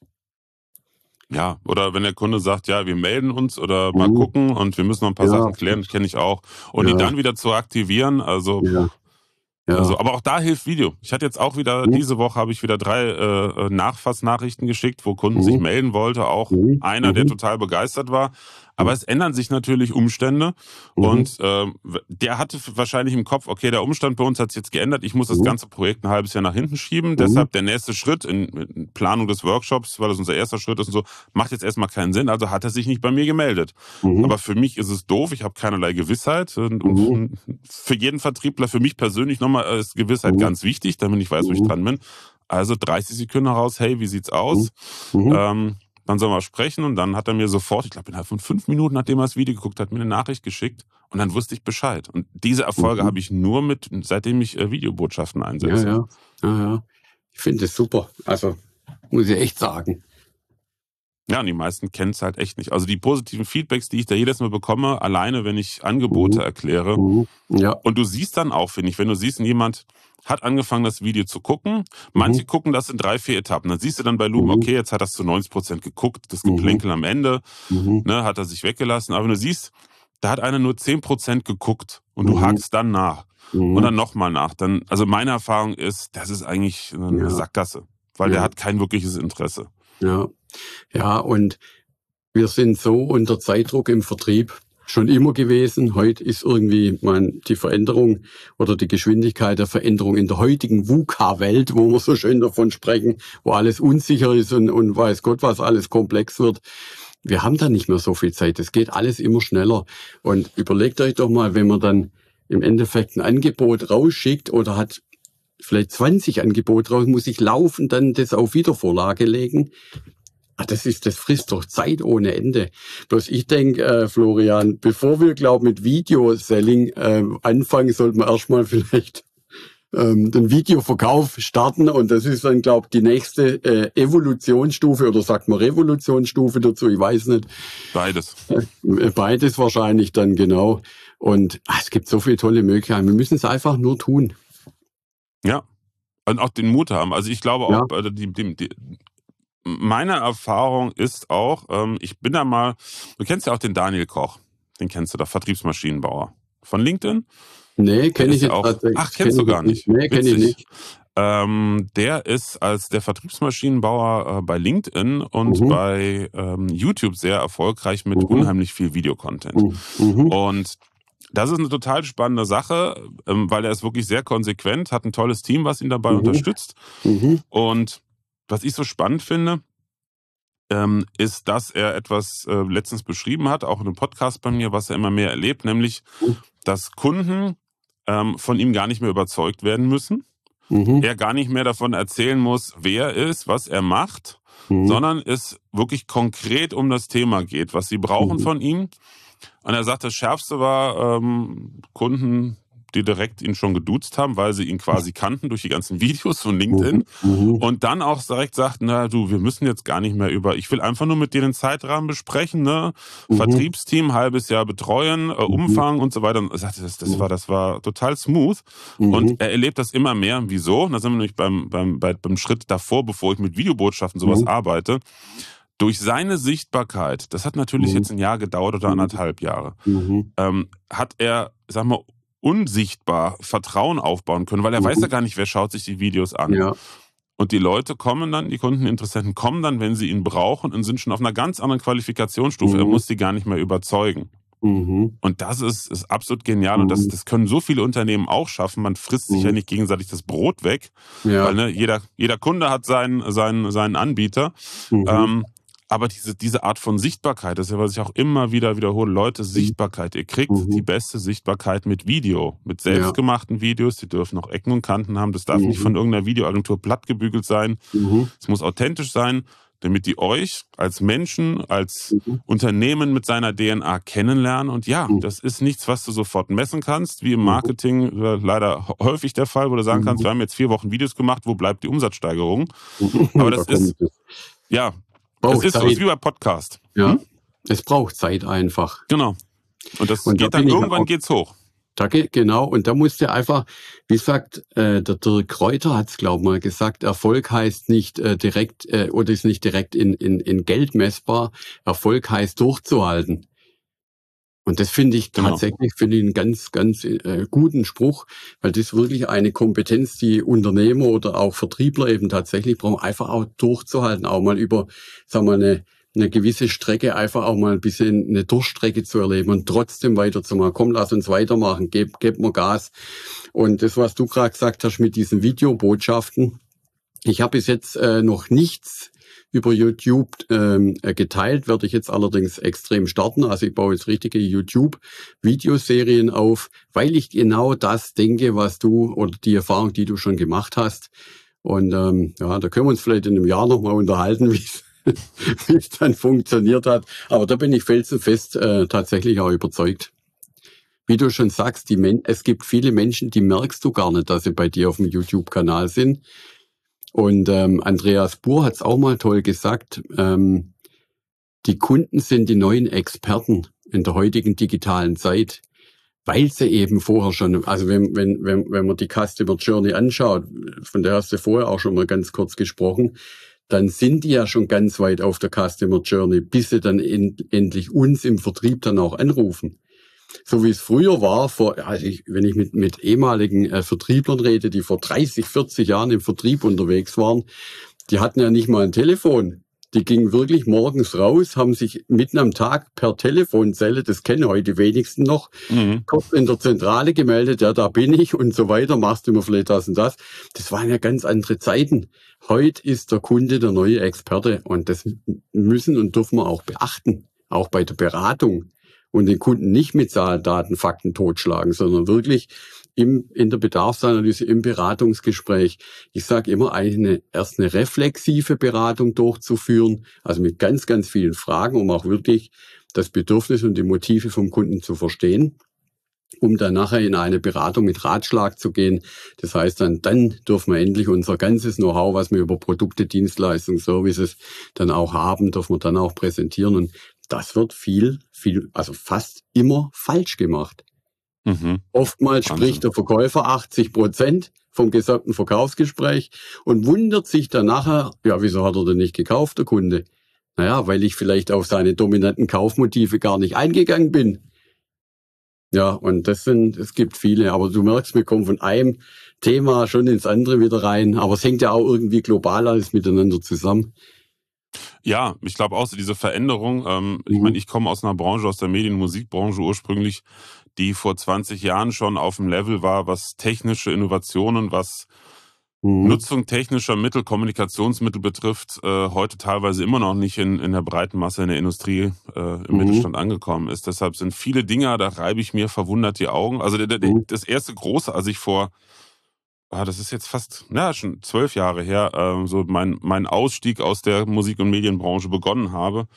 Ja, oder wenn der Kunde sagt, ja, wir melden uns oder mal gucken und wir müssen noch ein paar Sachen klären, das kenne ich auch. Und die dann wieder zu aktivieren, also... Ja. Also, aber auch da hilft Video. Ich hatte jetzt auch wieder, diese Woche habe ich wieder 3 Nachfassnachrichten geschickt, wo Kunden sich melden wollten. Auch einer, der total begeistert war. Aber es ändern sich natürlich Umstände. Und der hatte wahrscheinlich im Kopf, okay, der Umstand bei uns hat sich jetzt geändert. Ich muss das ganze Projekt ein halbes Jahr nach hinten schieben. Deshalb der nächste Schritt in Planung des Workshops, weil das unser erster Schritt ist und so, macht jetzt erstmal keinen Sinn. Also hat er sich nicht bei mir gemeldet. Aber für mich ist es doof. Ich habe keinerlei Gewissheit. Und für jeden Vertriebler, für mich persönlich nochmal, ist Gewissheit ganz wichtig, damit ich weiß, wo ich dran bin. Also 30 Sekunden raus, hey, wie sieht's aus? Dann sollen wir sprechen, und dann hat er mir sofort, ich glaube innerhalb von 5 Minuten, nachdem er das Video geguckt hat, mir eine Nachricht geschickt, und dann wusste ich Bescheid. Und diese Erfolge habe ich nur seitdem ich Videobotschaften einsetze. Ja. Ich finde es super. Also, muss ich echt sagen. Ja, und die meisten kennen es halt echt nicht. Also die positiven Feedbacks, die ich da jedes Mal bekomme, alleine wenn ich Angebote erkläre. Ja. Und du siehst dann auch, finde ich, wenn du siehst, jemand hat angefangen, das Video zu gucken. Manche gucken das in 3, 4 Etappen. Dann siehst du dann bei Lumen, okay, jetzt hat er es zu 90% geguckt, das Geplänkel am Ende, ne, hat er sich weggelassen. Aber wenn du siehst, da hat einer nur 10% geguckt und du hakst dann nach und dann nochmal nach. Dann, also meine Erfahrung ist, das ist eigentlich eine Sackgasse, weil der hat kein wirkliches Interesse. Ja, und wir sind so unter Zeitdruck im Vertrieb schon immer gewesen. Heute ist irgendwie die Veränderung oder die Geschwindigkeit der Veränderung in der heutigen VUCA-Welt, wo wir so schön davon sprechen, wo alles unsicher ist und weiß Gott, was alles komplex wird. Wir haben da nicht mehr so viel Zeit. Es geht alles immer schneller. Und überlegt euch doch mal, wenn man dann im Endeffekt ein Angebot rausschickt oder hat vielleicht 20 Angebote raus, muss ich laufend dann das auf Wiedervorlage legen. Das frisst doch Zeit ohne Ende. Bloß ich denke, Florian, bevor wir, mit Video-Selling anfangen, sollten wir erstmal vielleicht den Videoverkauf starten und das ist dann, glaube ich, die nächste Evolutionsstufe oder sagt man Revolutionsstufe dazu, ich weiß nicht. Beides. Beides wahrscheinlich dann, genau. Und es gibt so viele tolle Möglichkeiten. Wir müssen es einfach nur tun. Ja, und auch den Mut haben. Also ich glaube auch, meine Erfahrung ist auch, ich bin da mal, du kennst ja auch den Daniel Koch, den kennst du, der Vertriebsmaschinenbauer von LinkedIn. Nee, kenne ich jetzt auch. Ach, kennst du gar nicht? Nee, kenne ich nicht. Der ist als der Vertriebsmaschinenbauer bei LinkedIn und bei YouTube sehr erfolgreich mit unheimlich viel Videocontent. Und das ist eine total spannende Sache, weil er ist wirklich sehr konsequent, hat ein tolles Team, was ihn dabei unterstützt. Und was ich so spannend finde, ist, dass er etwas letztens beschrieben hat, auch in einem Podcast bei mir, was er immer mehr erlebt, nämlich, dass Kunden von ihm gar nicht mehr überzeugt werden müssen. Er gar nicht mehr davon erzählen muss, wer er ist, was er macht, sondern es wirklich konkret um das Thema geht, was sie brauchen von ihm. Und er sagt, das Schärfste war Kunden, die direkt ihn schon geduzt haben, weil sie ihn quasi kannten durch die ganzen Videos von LinkedIn. Und dann auch direkt sagten, na du, wir müssen jetzt gar nicht mehr ich will einfach nur mit dir den Zeitrahmen besprechen, ne? Vertriebsteam, halbes Jahr betreuen, Umfang und so weiter. Und er sagte, das war total smooth. Und er erlebt das immer mehr. Wieso? Und da sind wir nämlich beim Schritt davor, bevor ich mit Videobotschaften sowas arbeite. Durch seine Sichtbarkeit, das hat natürlich jetzt ein Jahr gedauert oder 1,5 Jahre, hat er, sag mal, unsichtbar Vertrauen aufbauen können, weil er weiß ja gar nicht, wer schaut sich die Videos an. Ja. Und die Leute kommen dann, die Kunden, die Interessenten kommen dann, wenn sie ihn brauchen und sind schon auf einer ganz anderen Qualifikationsstufe. Er muss sie gar nicht mehr überzeugen. Und das ist absolut genial und das können so viele Unternehmen auch schaffen. Man frisst sich ja nicht gegenseitig das Brot weg, weil ne, jeder Kunde hat seinen Anbieter. Aber diese Art von Sichtbarkeit, das ist ja, was ich auch immer wieder wiederhole, Leute, Sichtbarkeit. Ihr kriegt die beste Sichtbarkeit mit Video, mit selbstgemachten Videos. Die dürfen auch Ecken und Kanten haben. Das darf nicht von irgendeiner Videoagentur plattgebügelt sein. Es muss authentisch sein, damit die euch als Menschen, als Unternehmen mit seiner DNA kennenlernen. Und ja, das ist nichts, was du sofort messen kannst, wie im Marketing leider häufig der Fall, wo du sagen kannst, wir haben jetzt 4 Wochen Videos gemacht, wo bleibt die Umsatzsteigerung? Aber das ist, ja, es ist so, es ist wie bei Podcast. Ja, es braucht Zeit einfach. Genau. Und das geht dann, irgendwann geht's hoch. Genau, und da musst du einfach, wie sagt, der Dirk Kräuter hat es, glaube ich, mal gesagt, Erfolg heißt nicht direkt, oder ist nicht direkt in Geld messbar, Erfolg heißt durchzuhalten. Und das finde ich tatsächlich einen ganz, ganz guten Spruch, weil das ist wirklich eine Kompetenz, die Unternehmer oder auch Vertriebler eben tatsächlich brauchen, einfach auch durchzuhalten, auch mal über, sagen wir mal, eine gewisse Strecke einfach auch mal ein bisschen eine Durchstrecke zu erleben und trotzdem weiterzumachen. Komm, lass uns weitermachen, gib mir Gas. Und das, was du gerade gesagt hast mit diesen Videobotschaften, ich habe bis jetzt noch nichts über YouTube geteilt, werde ich jetzt allerdings extrem starten. Also ich baue jetzt richtige YouTube-Videoserien auf, weil ich genau das denke, was du oder die Erfahrung, die du schon gemacht hast. Und da können wir uns vielleicht in einem Jahr nochmal unterhalten, wie es dann funktioniert hat. Aber da bin ich felsenfest tatsächlich auch überzeugt. Wie du schon sagst, es gibt viele Menschen, die merkst du gar nicht, dass sie bei dir auf dem YouTube-Kanal sind. Und Andreas Buhr hat es auch mal toll gesagt, die Kunden sind die neuen Experten in der heutigen digitalen Zeit, weil sie eben vorher schon, also wenn man die Customer Journey anschaut, von der hast du vorher auch schon mal ganz kurz gesprochen, dann sind die ja schon ganz weit auf der Customer Journey, bis sie dann endlich uns im Vertrieb dann auch anrufen. So wie es früher war, wenn ich mit ehemaligen Vertrieblern rede, die vor 30, 40 Jahren im Vertrieb unterwegs waren, die hatten ja nicht mal ein Telefon. Die gingen wirklich morgens raus, haben sich mitten am Tag per Telefonzelle, das kennen heute die wenigsten noch, kurz in der Zentrale gemeldet, ja, da bin ich und so weiter, machst du mir vielleicht das und das. Das waren ja ganz andere Zeiten. Heute ist der Kunde der neue Experte und das müssen und dürfen wir auch beachten, auch bei der Beratung. Und den Kunden nicht mit Zahlen, Daten, Fakten totschlagen, sondern wirklich in der Bedarfsanalyse, im Beratungsgespräch. Ich sage immer, erst eine reflexive Beratung durchzuführen, also mit ganz, ganz vielen Fragen, um auch wirklich das Bedürfnis und die Motive vom Kunden zu verstehen. um dann nachher in eine Beratung mit Ratschlag zu gehen. Das heißt, dann dürfen wir endlich unser ganzes Know-how, was wir über Produkte, Dienstleistungen, Services dann auch haben, dürfen wir dann auch präsentieren. Und das wird also fast immer falsch gemacht. Oftmals spricht der Verkäufer 80% vom gesamten Verkaufsgespräch und wundert sich dann nachher, ja, wieso hat er denn nicht gekauft, der Kunde? Naja, weil ich vielleicht auf seine dominanten Kaufmotive gar nicht eingegangen bin. Ja, und es gibt viele, aber du merkst, wir kommen von einem Thema schon ins andere wieder rein, aber es hängt ja auch irgendwie global alles miteinander zusammen. Ja, ich glaube auch so diese Veränderung, ich meine, ich komme aus einer Branche, aus der Medien- und Musikbranche ursprünglich, die vor 20 Jahren schon auf dem Level war, was technische Innovationen, was Nutzung technischer Mittel, Kommunikationsmittel betrifft, heute teilweise immer noch nicht in der breiten Masse in der Industrie, im Mittelstand angekommen ist. Deshalb sind viele Dinge, da reibe ich mir verwundert die Augen. Also das erste große, als ich das ist jetzt fast, schon 12 Jahre her, so mein Ausstieg aus der Musik- und Medienbranche begonnen habe.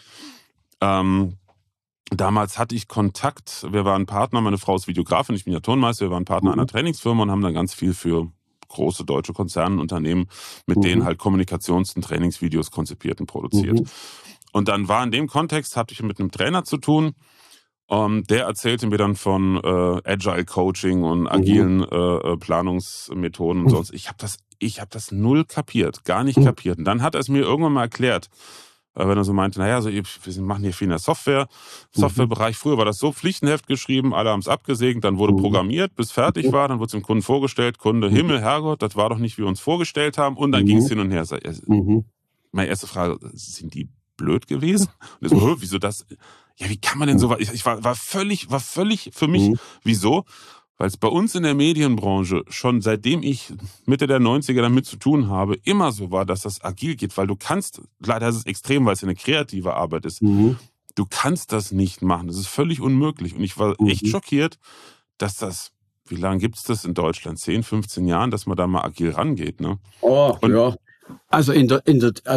Damals hatte ich Kontakt, wir waren Partner, meine Frau ist Videografin, ich bin ja Tonmeister, wir waren Partner einer Trainingsfirma und haben dann ganz viel für große deutsche Konzernunternehmen, mit denen halt Kommunikations- und Trainingsvideos konzipiert und produziert. Und dann war in dem Kontext, hatte ich mit einem Trainer zu tun, der erzählte mir dann von Agile Coaching und agilen Planungsmethoden und sonst. Ich hab das null kapiert, gar nicht kapiert. Und dann hat er es mir irgendwann mal erklärt, wenn er so meinte, wir machen hier viel in der Softwarebereich. Früher war das so, Pflichtenheft geschrieben, alle haben es abgesegnet, dann wurde programmiert, bis fertig war, dann wurde es dem Kunden vorgestellt, Kunde, Himmel, Herrgott, das war doch nicht, wie wir uns vorgestellt haben, und dann ging es hin und her. Meine erste Frage, sind die blöd gewesen? Und er so, wieso das? Ja, wie kann man denn sowas? Ich war völlig für mich, wieso? Weil es bei uns in der Medienbranche schon seitdem ich Mitte der 90er damit zu tun habe, immer so war, dass das agil geht, weil du kannst, leider ist es extrem, weil es eine kreative Arbeit ist, du kannst das nicht machen, das ist völlig unmöglich. Und ich war echt schockiert, dass das, wie lange gibt es das in Deutschland? 10, 15 Jahren, dass man da mal agil rangeht, ne? Ja. Also in der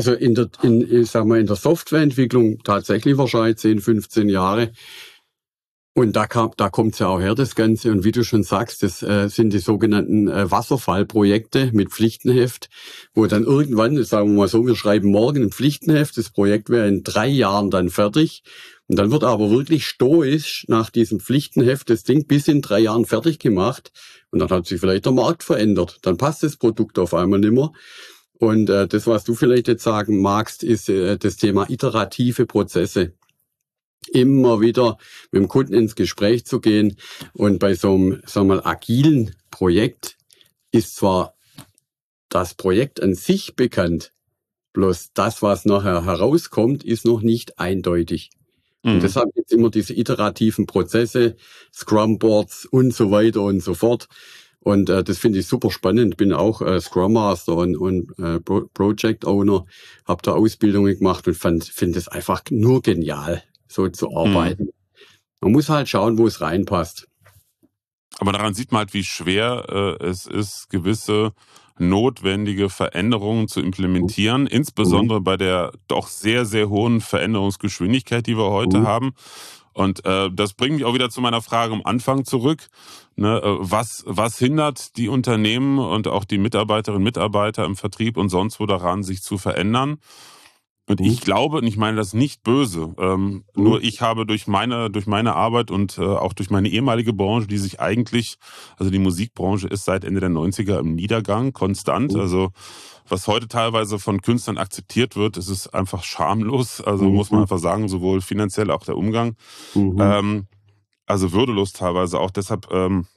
Softwareentwicklung tatsächlich wahrscheinlich 10, 15 Jahre. Und da kommt's ja auch her, das Ganze. Und wie du schon sagst, das sind die sogenannten Wasserfallprojekte mit Pflichtenheft, wo dann irgendwann, sagen wir mal so, wir schreiben morgen ein Pflichtenheft, das Projekt wäre in 3 Jahren dann fertig. Und dann wird aber wirklich stoisch nach diesem Pflichtenheft das Ding bis in 3 Jahren fertig gemacht. Und dann hat sich vielleicht der Markt verändert. Dann passt das Produkt auf einmal nimmer. Und das, was du vielleicht jetzt sagen magst, ist das Thema iterative Prozesse. Immer wieder mit dem Kunden ins Gespräch zu gehen. Und bei so einem, sagen wir mal, agilen Projekt ist zwar das Projekt an sich bekannt, bloß das, was nachher herauskommt, ist noch nicht eindeutig. Und deshalb gibt es immer diese iterativen Prozesse, Scrum-Boards und so weiter und so fort. Und das finde ich super spannend. Bin auch Scrum Master und Project Owner, habe da Ausbildungen gemacht und finde es einfach nur genial, so zu arbeiten. Man muss halt schauen, wo es reinpasst. Aber daran sieht man halt, wie schwer es ist, gewisse notwendige Veränderungen zu implementieren, insbesondere bei der doch sehr, sehr hohen Veränderungsgeschwindigkeit, die wir heute haben. Und das bringt mich auch wieder zu meiner Frage am Anfang zurück. Ne, was hindert die Unternehmen und auch die Mitarbeiterinnen und Mitarbeiter im Vertrieb und sonst wo daran, sich zu verändern? Und ich glaube, und ich meine das nicht böse, nur ich habe durch meine Arbeit und auch durch meine ehemalige Branche, die sich eigentlich, also die Musikbranche ist seit Ende der 90er im Niedergang, konstant. Also was heute teilweise von Künstlern akzeptiert wird, ist es einfach schamlos. Also muss man einfach sagen, sowohl finanziell auch der Umgang. Also würdelos teilweise auch. Deshalb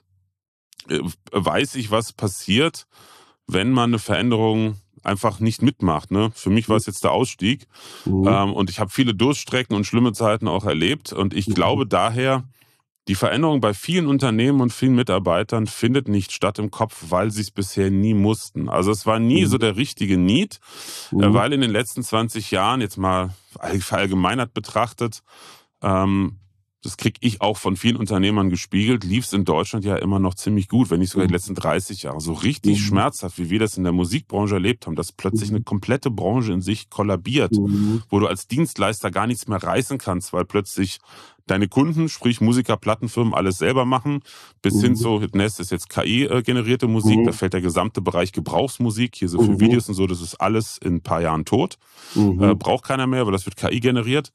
weiß ich, was passiert, wenn man eine Veränderung einfach nicht mitmacht. Ne? Für mich war es jetzt der Ausstieg. Und ich habe viele Durststrecken und schlimme Zeiten auch erlebt. Und ich glaube daher, die Veränderung bei vielen Unternehmen und vielen Mitarbeitern findet nicht statt im Kopf, weil sie es bisher nie mussten. Also es war nie so der richtige Need, weil in den letzten 20 Jahren, jetzt mal verallgemeinert betrachtet, das kriege ich auch von vielen Unternehmern gespiegelt, lief es in Deutschland ja immer noch ziemlich gut, wenn nicht sogar die letzten 30 Jahre. So richtig schmerzhaft, wie wir das in der Musikbranche erlebt haben, dass plötzlich eine komplette Branche in sich kollabiert, wo du als Dienstleister gar nichts mehr reißen kannst, weil deine Kunden, sprich Musiker, Plattenfirmen, alles selber machen, bis hin zu, das ist jetzt KI-generierte Musik, da fällt der gesamte Bereich Gebrauchsmusik, hier so für Videos und so, das ist alles in ein paar Jahren tot. Braucht keiner mehr, weil das wird KI generiert.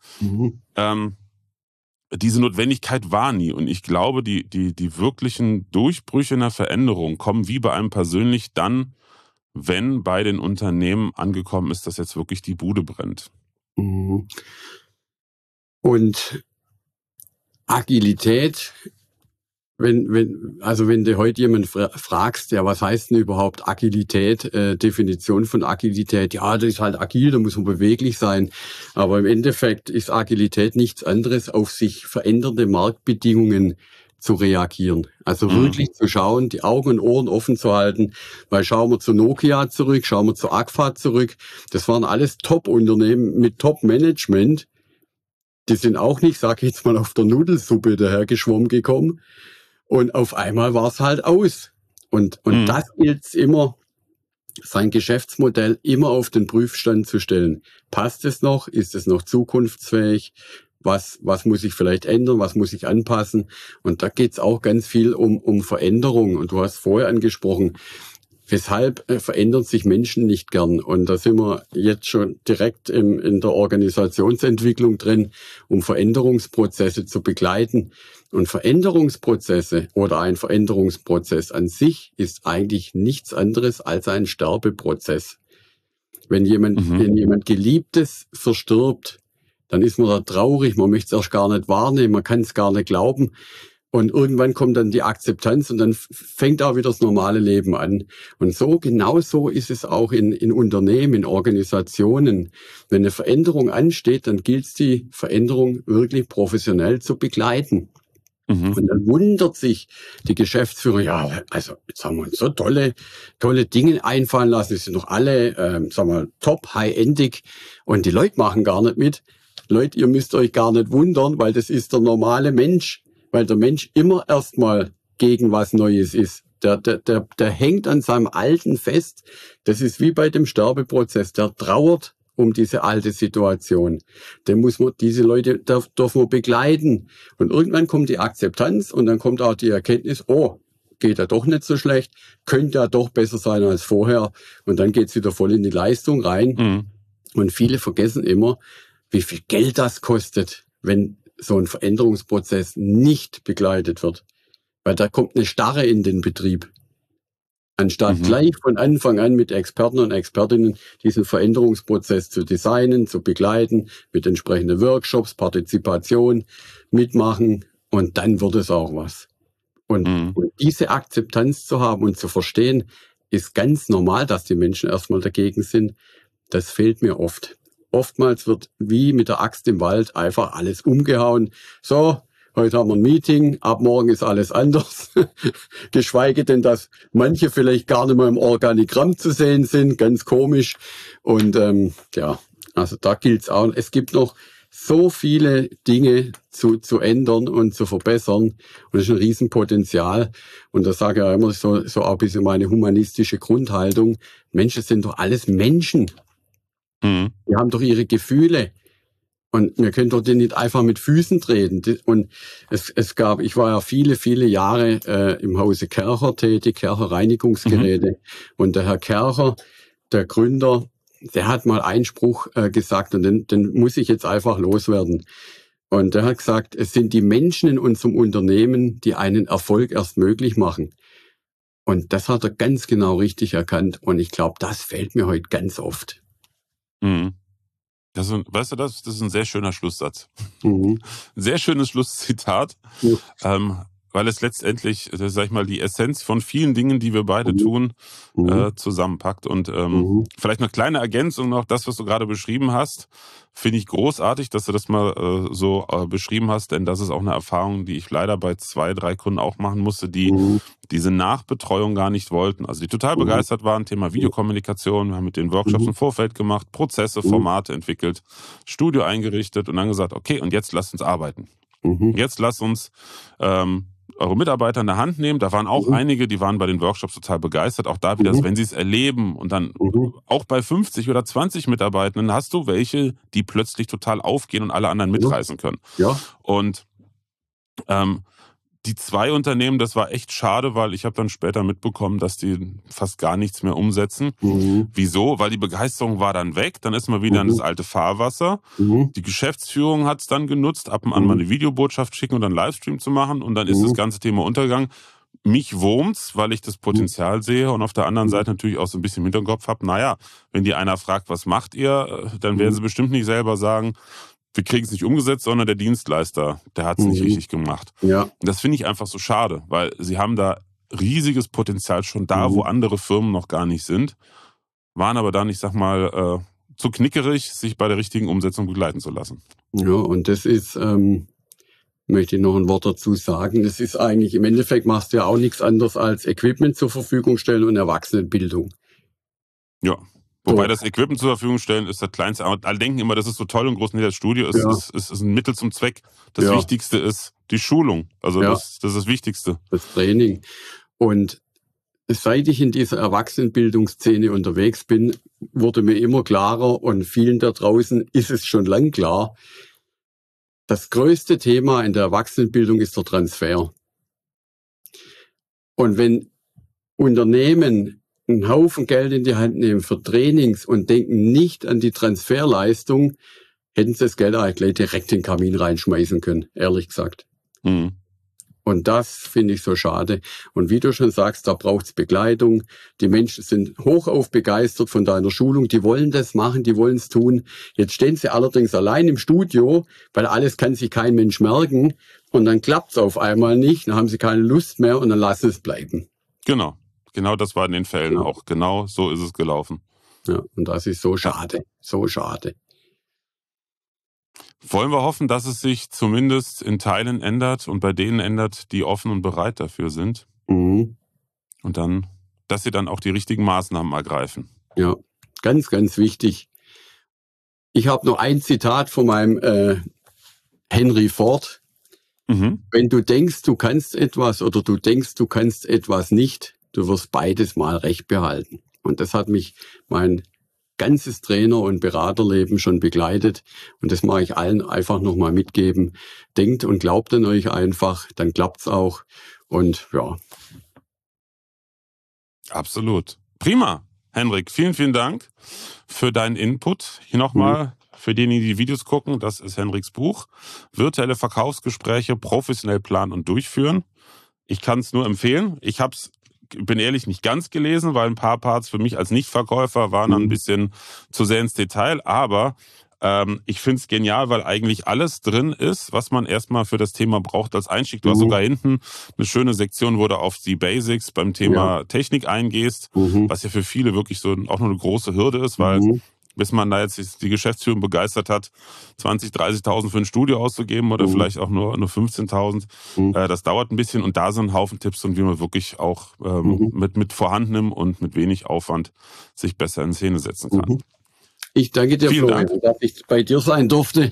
Diese Notwendigkeit war nie. Und ich glaube, die wirklichen Durchbrüche in der Veränderung kommen wie bei einem persönlich dann, wenn bei den Unternehmen angekommen ist, dass jetzt wirklich die Bude brennt. Und Agilität, wenn du heute jemand fragst, ja, was heißt denn überhaupt Agilität, Definition von Agilität? Ja, das ist halt agil, da muss man beweglich sein. Aber im Endeffekt ist Agilität nichts anderes, auf sich verändernde Marktbedingungen zu reagieren. Also wirklich zu schauen, die Augen und Ohren offen zu halten, weil schauen wir zu Nokia zurück, schauen wir zu Agfa zurück. Das waren alles Top-Unternehmen mit Top-Management. Die sind auch nicht, sag ich jetzt mal, auf der Nudelsuppe dahergeschwommen gekommen. Und auf einmal war es halt aus. Und das gilt immer, sein Geschäftsmodell immer auf den Prüfstand zu stellen. Passt es noch? Ist es noch zukunftsfähig? Was muss ich vielleicht ändern? Was muss ich anpassen? Und da geht es auch ganz viel um Veränderung. Und du hast vorher angesprochen, weshalb verändern sich Menschen nicht gern? Und da sind wir jetzt schon direkt in der Organisationsentwicklung drin, um Veränderungsprozesse zu begleiten. Und Veränderungsprozesse oder ein Veränderungsprozess an sich ist eigentlich nichts anderes als ein Sterbeprozess. Wenn jemand Geliebtes verstirbt, dann ist man da traurig, man möchte es erst gar nicht wahrnehmen, man kann es gar nicht glauben. Und irgendwann kommt dann die Akzeptanz und dann fängt auch wieder das normale Leben an. Und genau so ist es auch in Unternehmen, in Organisationen. Wenn eine Veränderung ansteht, dann gilt es, die Veränderung wirklich professionell zu begleiten. Und dann wundert sich die Geschäftsführer, ja, also jetzt haben wir uns so tolle Dinge einfallen lassen, die sind doch alle, top, high-endig und die Leute machen gar nicht mit. Leute, ihr müsst euch gar nicht wundern, weil das ist der normale Mensch, weil der Mensch immer erstmal gegen was Neues ist. Der hängt an seinem Alten fest. Das ist wie bei dem Sterbeprozess, der trauert um diese alte Situation. Diese Leute dürfen wir begleiten. Und irgendwann kommt die Akzeptanz und dann kommt auch die Erkenntnis, oh, geht ja doch nicht so schlecht, könnte ja doch besser sein als vorher. Und dann geht's wieder voll in die Leistung rein. Und viele vergessen immer, wie viel Geld das kostet, wenn so ein Veränderungsprozess nicht begleitet wird. Weil da kommt eine Starre in den Betrieb. Anstatt gleich von Anfang an mit Experten und Expertinnen diesen Veränderungsprozess zu designen, zu begleiten, mit entsprechenden Workshops, Partizipation, mitmachen und dann wird es auch was. Und diese Akzeptanz zu haben und zu verstehen, ist ganz normal, dass die Menschen erstmal dagegen sind. Das fehlt mir oft. Oftmals wird wie mit der Axt im Wald einfach alles umgehauen. So, heute haben wir ein Meeting, ab morgen ist alles anders. Geschweige denn, dass manche vielleicht gar nicht mehr im Organigramm zu sehen sind, ganz komisch. Und also da gilt's auch. Es gibt noch so viele Dinge zu ändern und zu verbessern. Und das ist ein Riesenpotenzial. Und da sage ich ja immer so auch ein bisschen meine humanistische Grundhaltung. Menschen sind doch alles Menschen. Die haben doch ihre Gefühle. Und wir können doch den nicht einfach mit Füßen treten. Und ich war ja viele Jahre im Hause Kercher tätig, Kercher Reinigungsgeräte. Und der Herr Kercher, der Gründer, der hat mal einen Spruch gesagt und den muss ich jetzt einfach loswerden. Und der hat gesagt, es sind die Menschen in unserem Unternehmen, die einen Erfolg erst möglich machen. Und das hat er ganz genau richtig erkannt. Und ich glaube, das fehlt mir heute ganz oft. Weißt du, das ist ein sehr schöner Schlusssatz. Sehr schönes Schlusszitat, weil es letztendlich, sag ich mal, die Essenz von vielen Dingen, die wir beide tun, zusammenpackt. Und vielleicht eine kleine Ergänzung noch, das, was du gerade beschrieben hast, finde ich großartig, dass du das mal so beschrieben hast, denn das ist auch eine Erfahrung, die ich leider bei 2, 3 Kunden auch machen musste, die diese Nachbetreuung gar nicht wollten. Also die total begeistert waren, Thema Videokommunikation, wir haben mit den Workshops im Vorfeld gemacht, Prozesse, Formate entwickelt, Studio eingerichtet und dann gesagt, okay, und jetzt lasst uns arbeiten. Jetzt lasst uns eure Mitarbeiter in der Hand nehmen. Da waren auch einige, die waren bei den Workshops total begeistert. Auch da wieder, wenn sie es erleben und dann auch bei 50 oder 20 Mitarbeitenden hast du welche, die plötzlich total aufgehen und alle anderen mitreißen können. Ja. Und die 2 Unternehmen, das war echt schade, weil ich habe dann später mitbekommen, dass die fast gar nichts mehr umsetzen. Wieso? Weil die Begeisterung war dann weg, dann ist man wieder in das alte Fahrwasser. Die Geschäftsführung hat es dann genutzt, ab und an mal eine Videobotschaft schicken und einen Livestream zu machen und dann ist das ganze Thema untergegangen. Mich wurmt's, weil ich das Potenzial sehe und auf der anderen Seite natürlich auch so ein bisschen im Hinterkopf habe, naja, wenn die einer fragt, was macht ihr, dann werden sie bestimmt nicht selber sagen, wir kriegen es nicht umgesetzt, sondern der Dienstleister, der hat es nicht richtig gemacht. Ja. Und das finde ich einfach so schade, weil sie haben da riesiges Potenzial schon da, wo andere Firmen noch gar nicht sind, waren aber dann, ich sag mal, zu knickerig, sich bei der richtigen Umsetzung begleiten zu lassen. Ja, und das ist, möchte ich noch ein Wort dazu sagen, das ist eigentlich, im Endeffekt machst du ja auch nichts anderes als Equipment zur Verfügung stellen und Erwachsenenbildung. Ja. Wobei das Equipment zur Verfügung stellen ist das Kleinste. Alle denken immer, das ist so toll und groß. Nee, das Studio ist ein Mittel zum Zweck. Das Wichtigste ist die Schulung. Also das ist das Wichtigste. Das Training. Und seit ich in dieser Erwachsenenbildungsszene unterwegs bin, wurde mir immer klarer und vielen da draußen ist es schon lang klar, das größte Thema in der Erwachsenenbildung ist der Transfer. Und wenn Unternehmen einen Haufen Geld in die Hand nehmen für Trainings und denken nicht an die Transferleistung, hätten sie das Geld eigentlich direkt in den Kamin reinschmeißen können, ehrlich gesagt. Und das finde ich so schade. Und wie du schon sagst, da braucht es Begleitung. Die Menschen sind hochauf begeistert von deiner Schulung. Die wollen das machen, die wollen es tun. Jetzt stehen sie allerdings allein im Studio, weil alles kann sich kein Mensch merken. Und dann klappt es auf einmal nicht, dann haben sie keine Lust mehr und dann lassen es bleiben. Genau das war in den Fällen auch. Genau so ist es gelaufen. Ja, und das ist so schade. So schade. Wollen wir hoffen, dass es sich zumindest in Teilen ändert und bei denen ändert, die offen und bereit dafür sind. Und dann, dass sie dann auch die richtigen Maßnahmen ergreifen. Ja, ganz, ganz wichtig. Ich habe noch ein Zitat von meinem Henry Ford. Wenn du denkst, du kannst etwas oder du denkst, du kannst etwas nicht, du wirst beides mal recht behalten. Und das hat mich mein ganzes Trainer- und Beraterleben schon begleitet. Und das mache ich allen einfach nochmal mitgeben. Denkt und glaubt an euch einfach, dann klappt's auch. Und ja. Absolut. Prima. Henrik, vielen, vielen Dank für deinen Input. Hier nochmal für diejenigen, die Videos gucken, das ist Henriks Buch. Virtuelle Verkaufsgespräche professionell planen und durchführen. Ich kann es nur empfehlen. Bin ehrlich, nicht ganz gelesen, weil ein paar Parts für mich als Nichtverkäufer waren dann ein bisschen zu sehr ins Detail. Aber ich finde es genial, weil eigentlich alles drin ist, was man erstmal für das Thema braucht als Einstieg. Du hast sogar hinten eine schöne Sektion, wo du auf die Basics beim Thema Technik eingehst, was ja für viele wirklich so auch nur eine große Hürde ist, weil bis man da jetzt die Geschäftsführung begeistert hat, 20.000, 30.000 für ein Studio auszugeben oder vielleicht auch nur 15.000. Das dauert ein bisschen und da sind ein Haufen Tipps und wie man wirklich auch mit vorhandenem und mit wenig Aufwand sich besser in Szene setzen kann. Ich danke dir, Florian, dass ich bei dir sein durfte.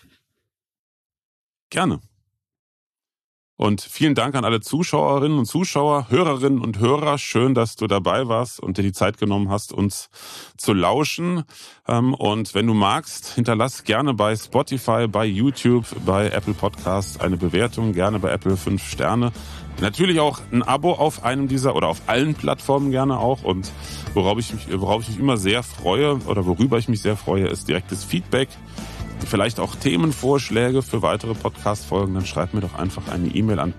Gerne. Und vielen Dank an alle Zuschauerinnen und Zuschauer, Hörerinnen und Hörer. Schön, dass du dabei warst und dir die Zeit genommen hast, uns zu lauschen. Und wenn du magst, hinterlass gerne bei Spotify, bei YouTube, bei Apple Podcasts eine Bewertung, gerne bei Apple 5 Sterne. Natürlich auch ein Abo auf einem dieser oder auf allen Plattformen gerne auch. Und worauf ich mich immer sehr freue oder worüber ich mich sehr freue, ist direktes Feedback. Vielleicht auch Themenvorschläge für weitere Podcast-Folgen, dann schreib mir doch einfach eine E-Mail an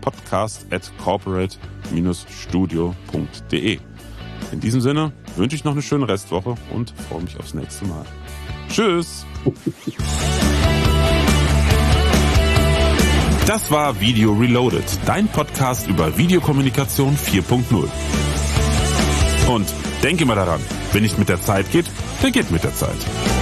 podcast@corporate-studio.de. In diesem Sinne wünsche ich noch eine schöne Restwoche und freue mich aufs nächste Mal. Tschüss! Das war Video Reloaded, dein Podcast über Videokommunikation 4.0. Und denke mal daran, wenn nicht mit der Zeit geht, dann geht mit der Zeit.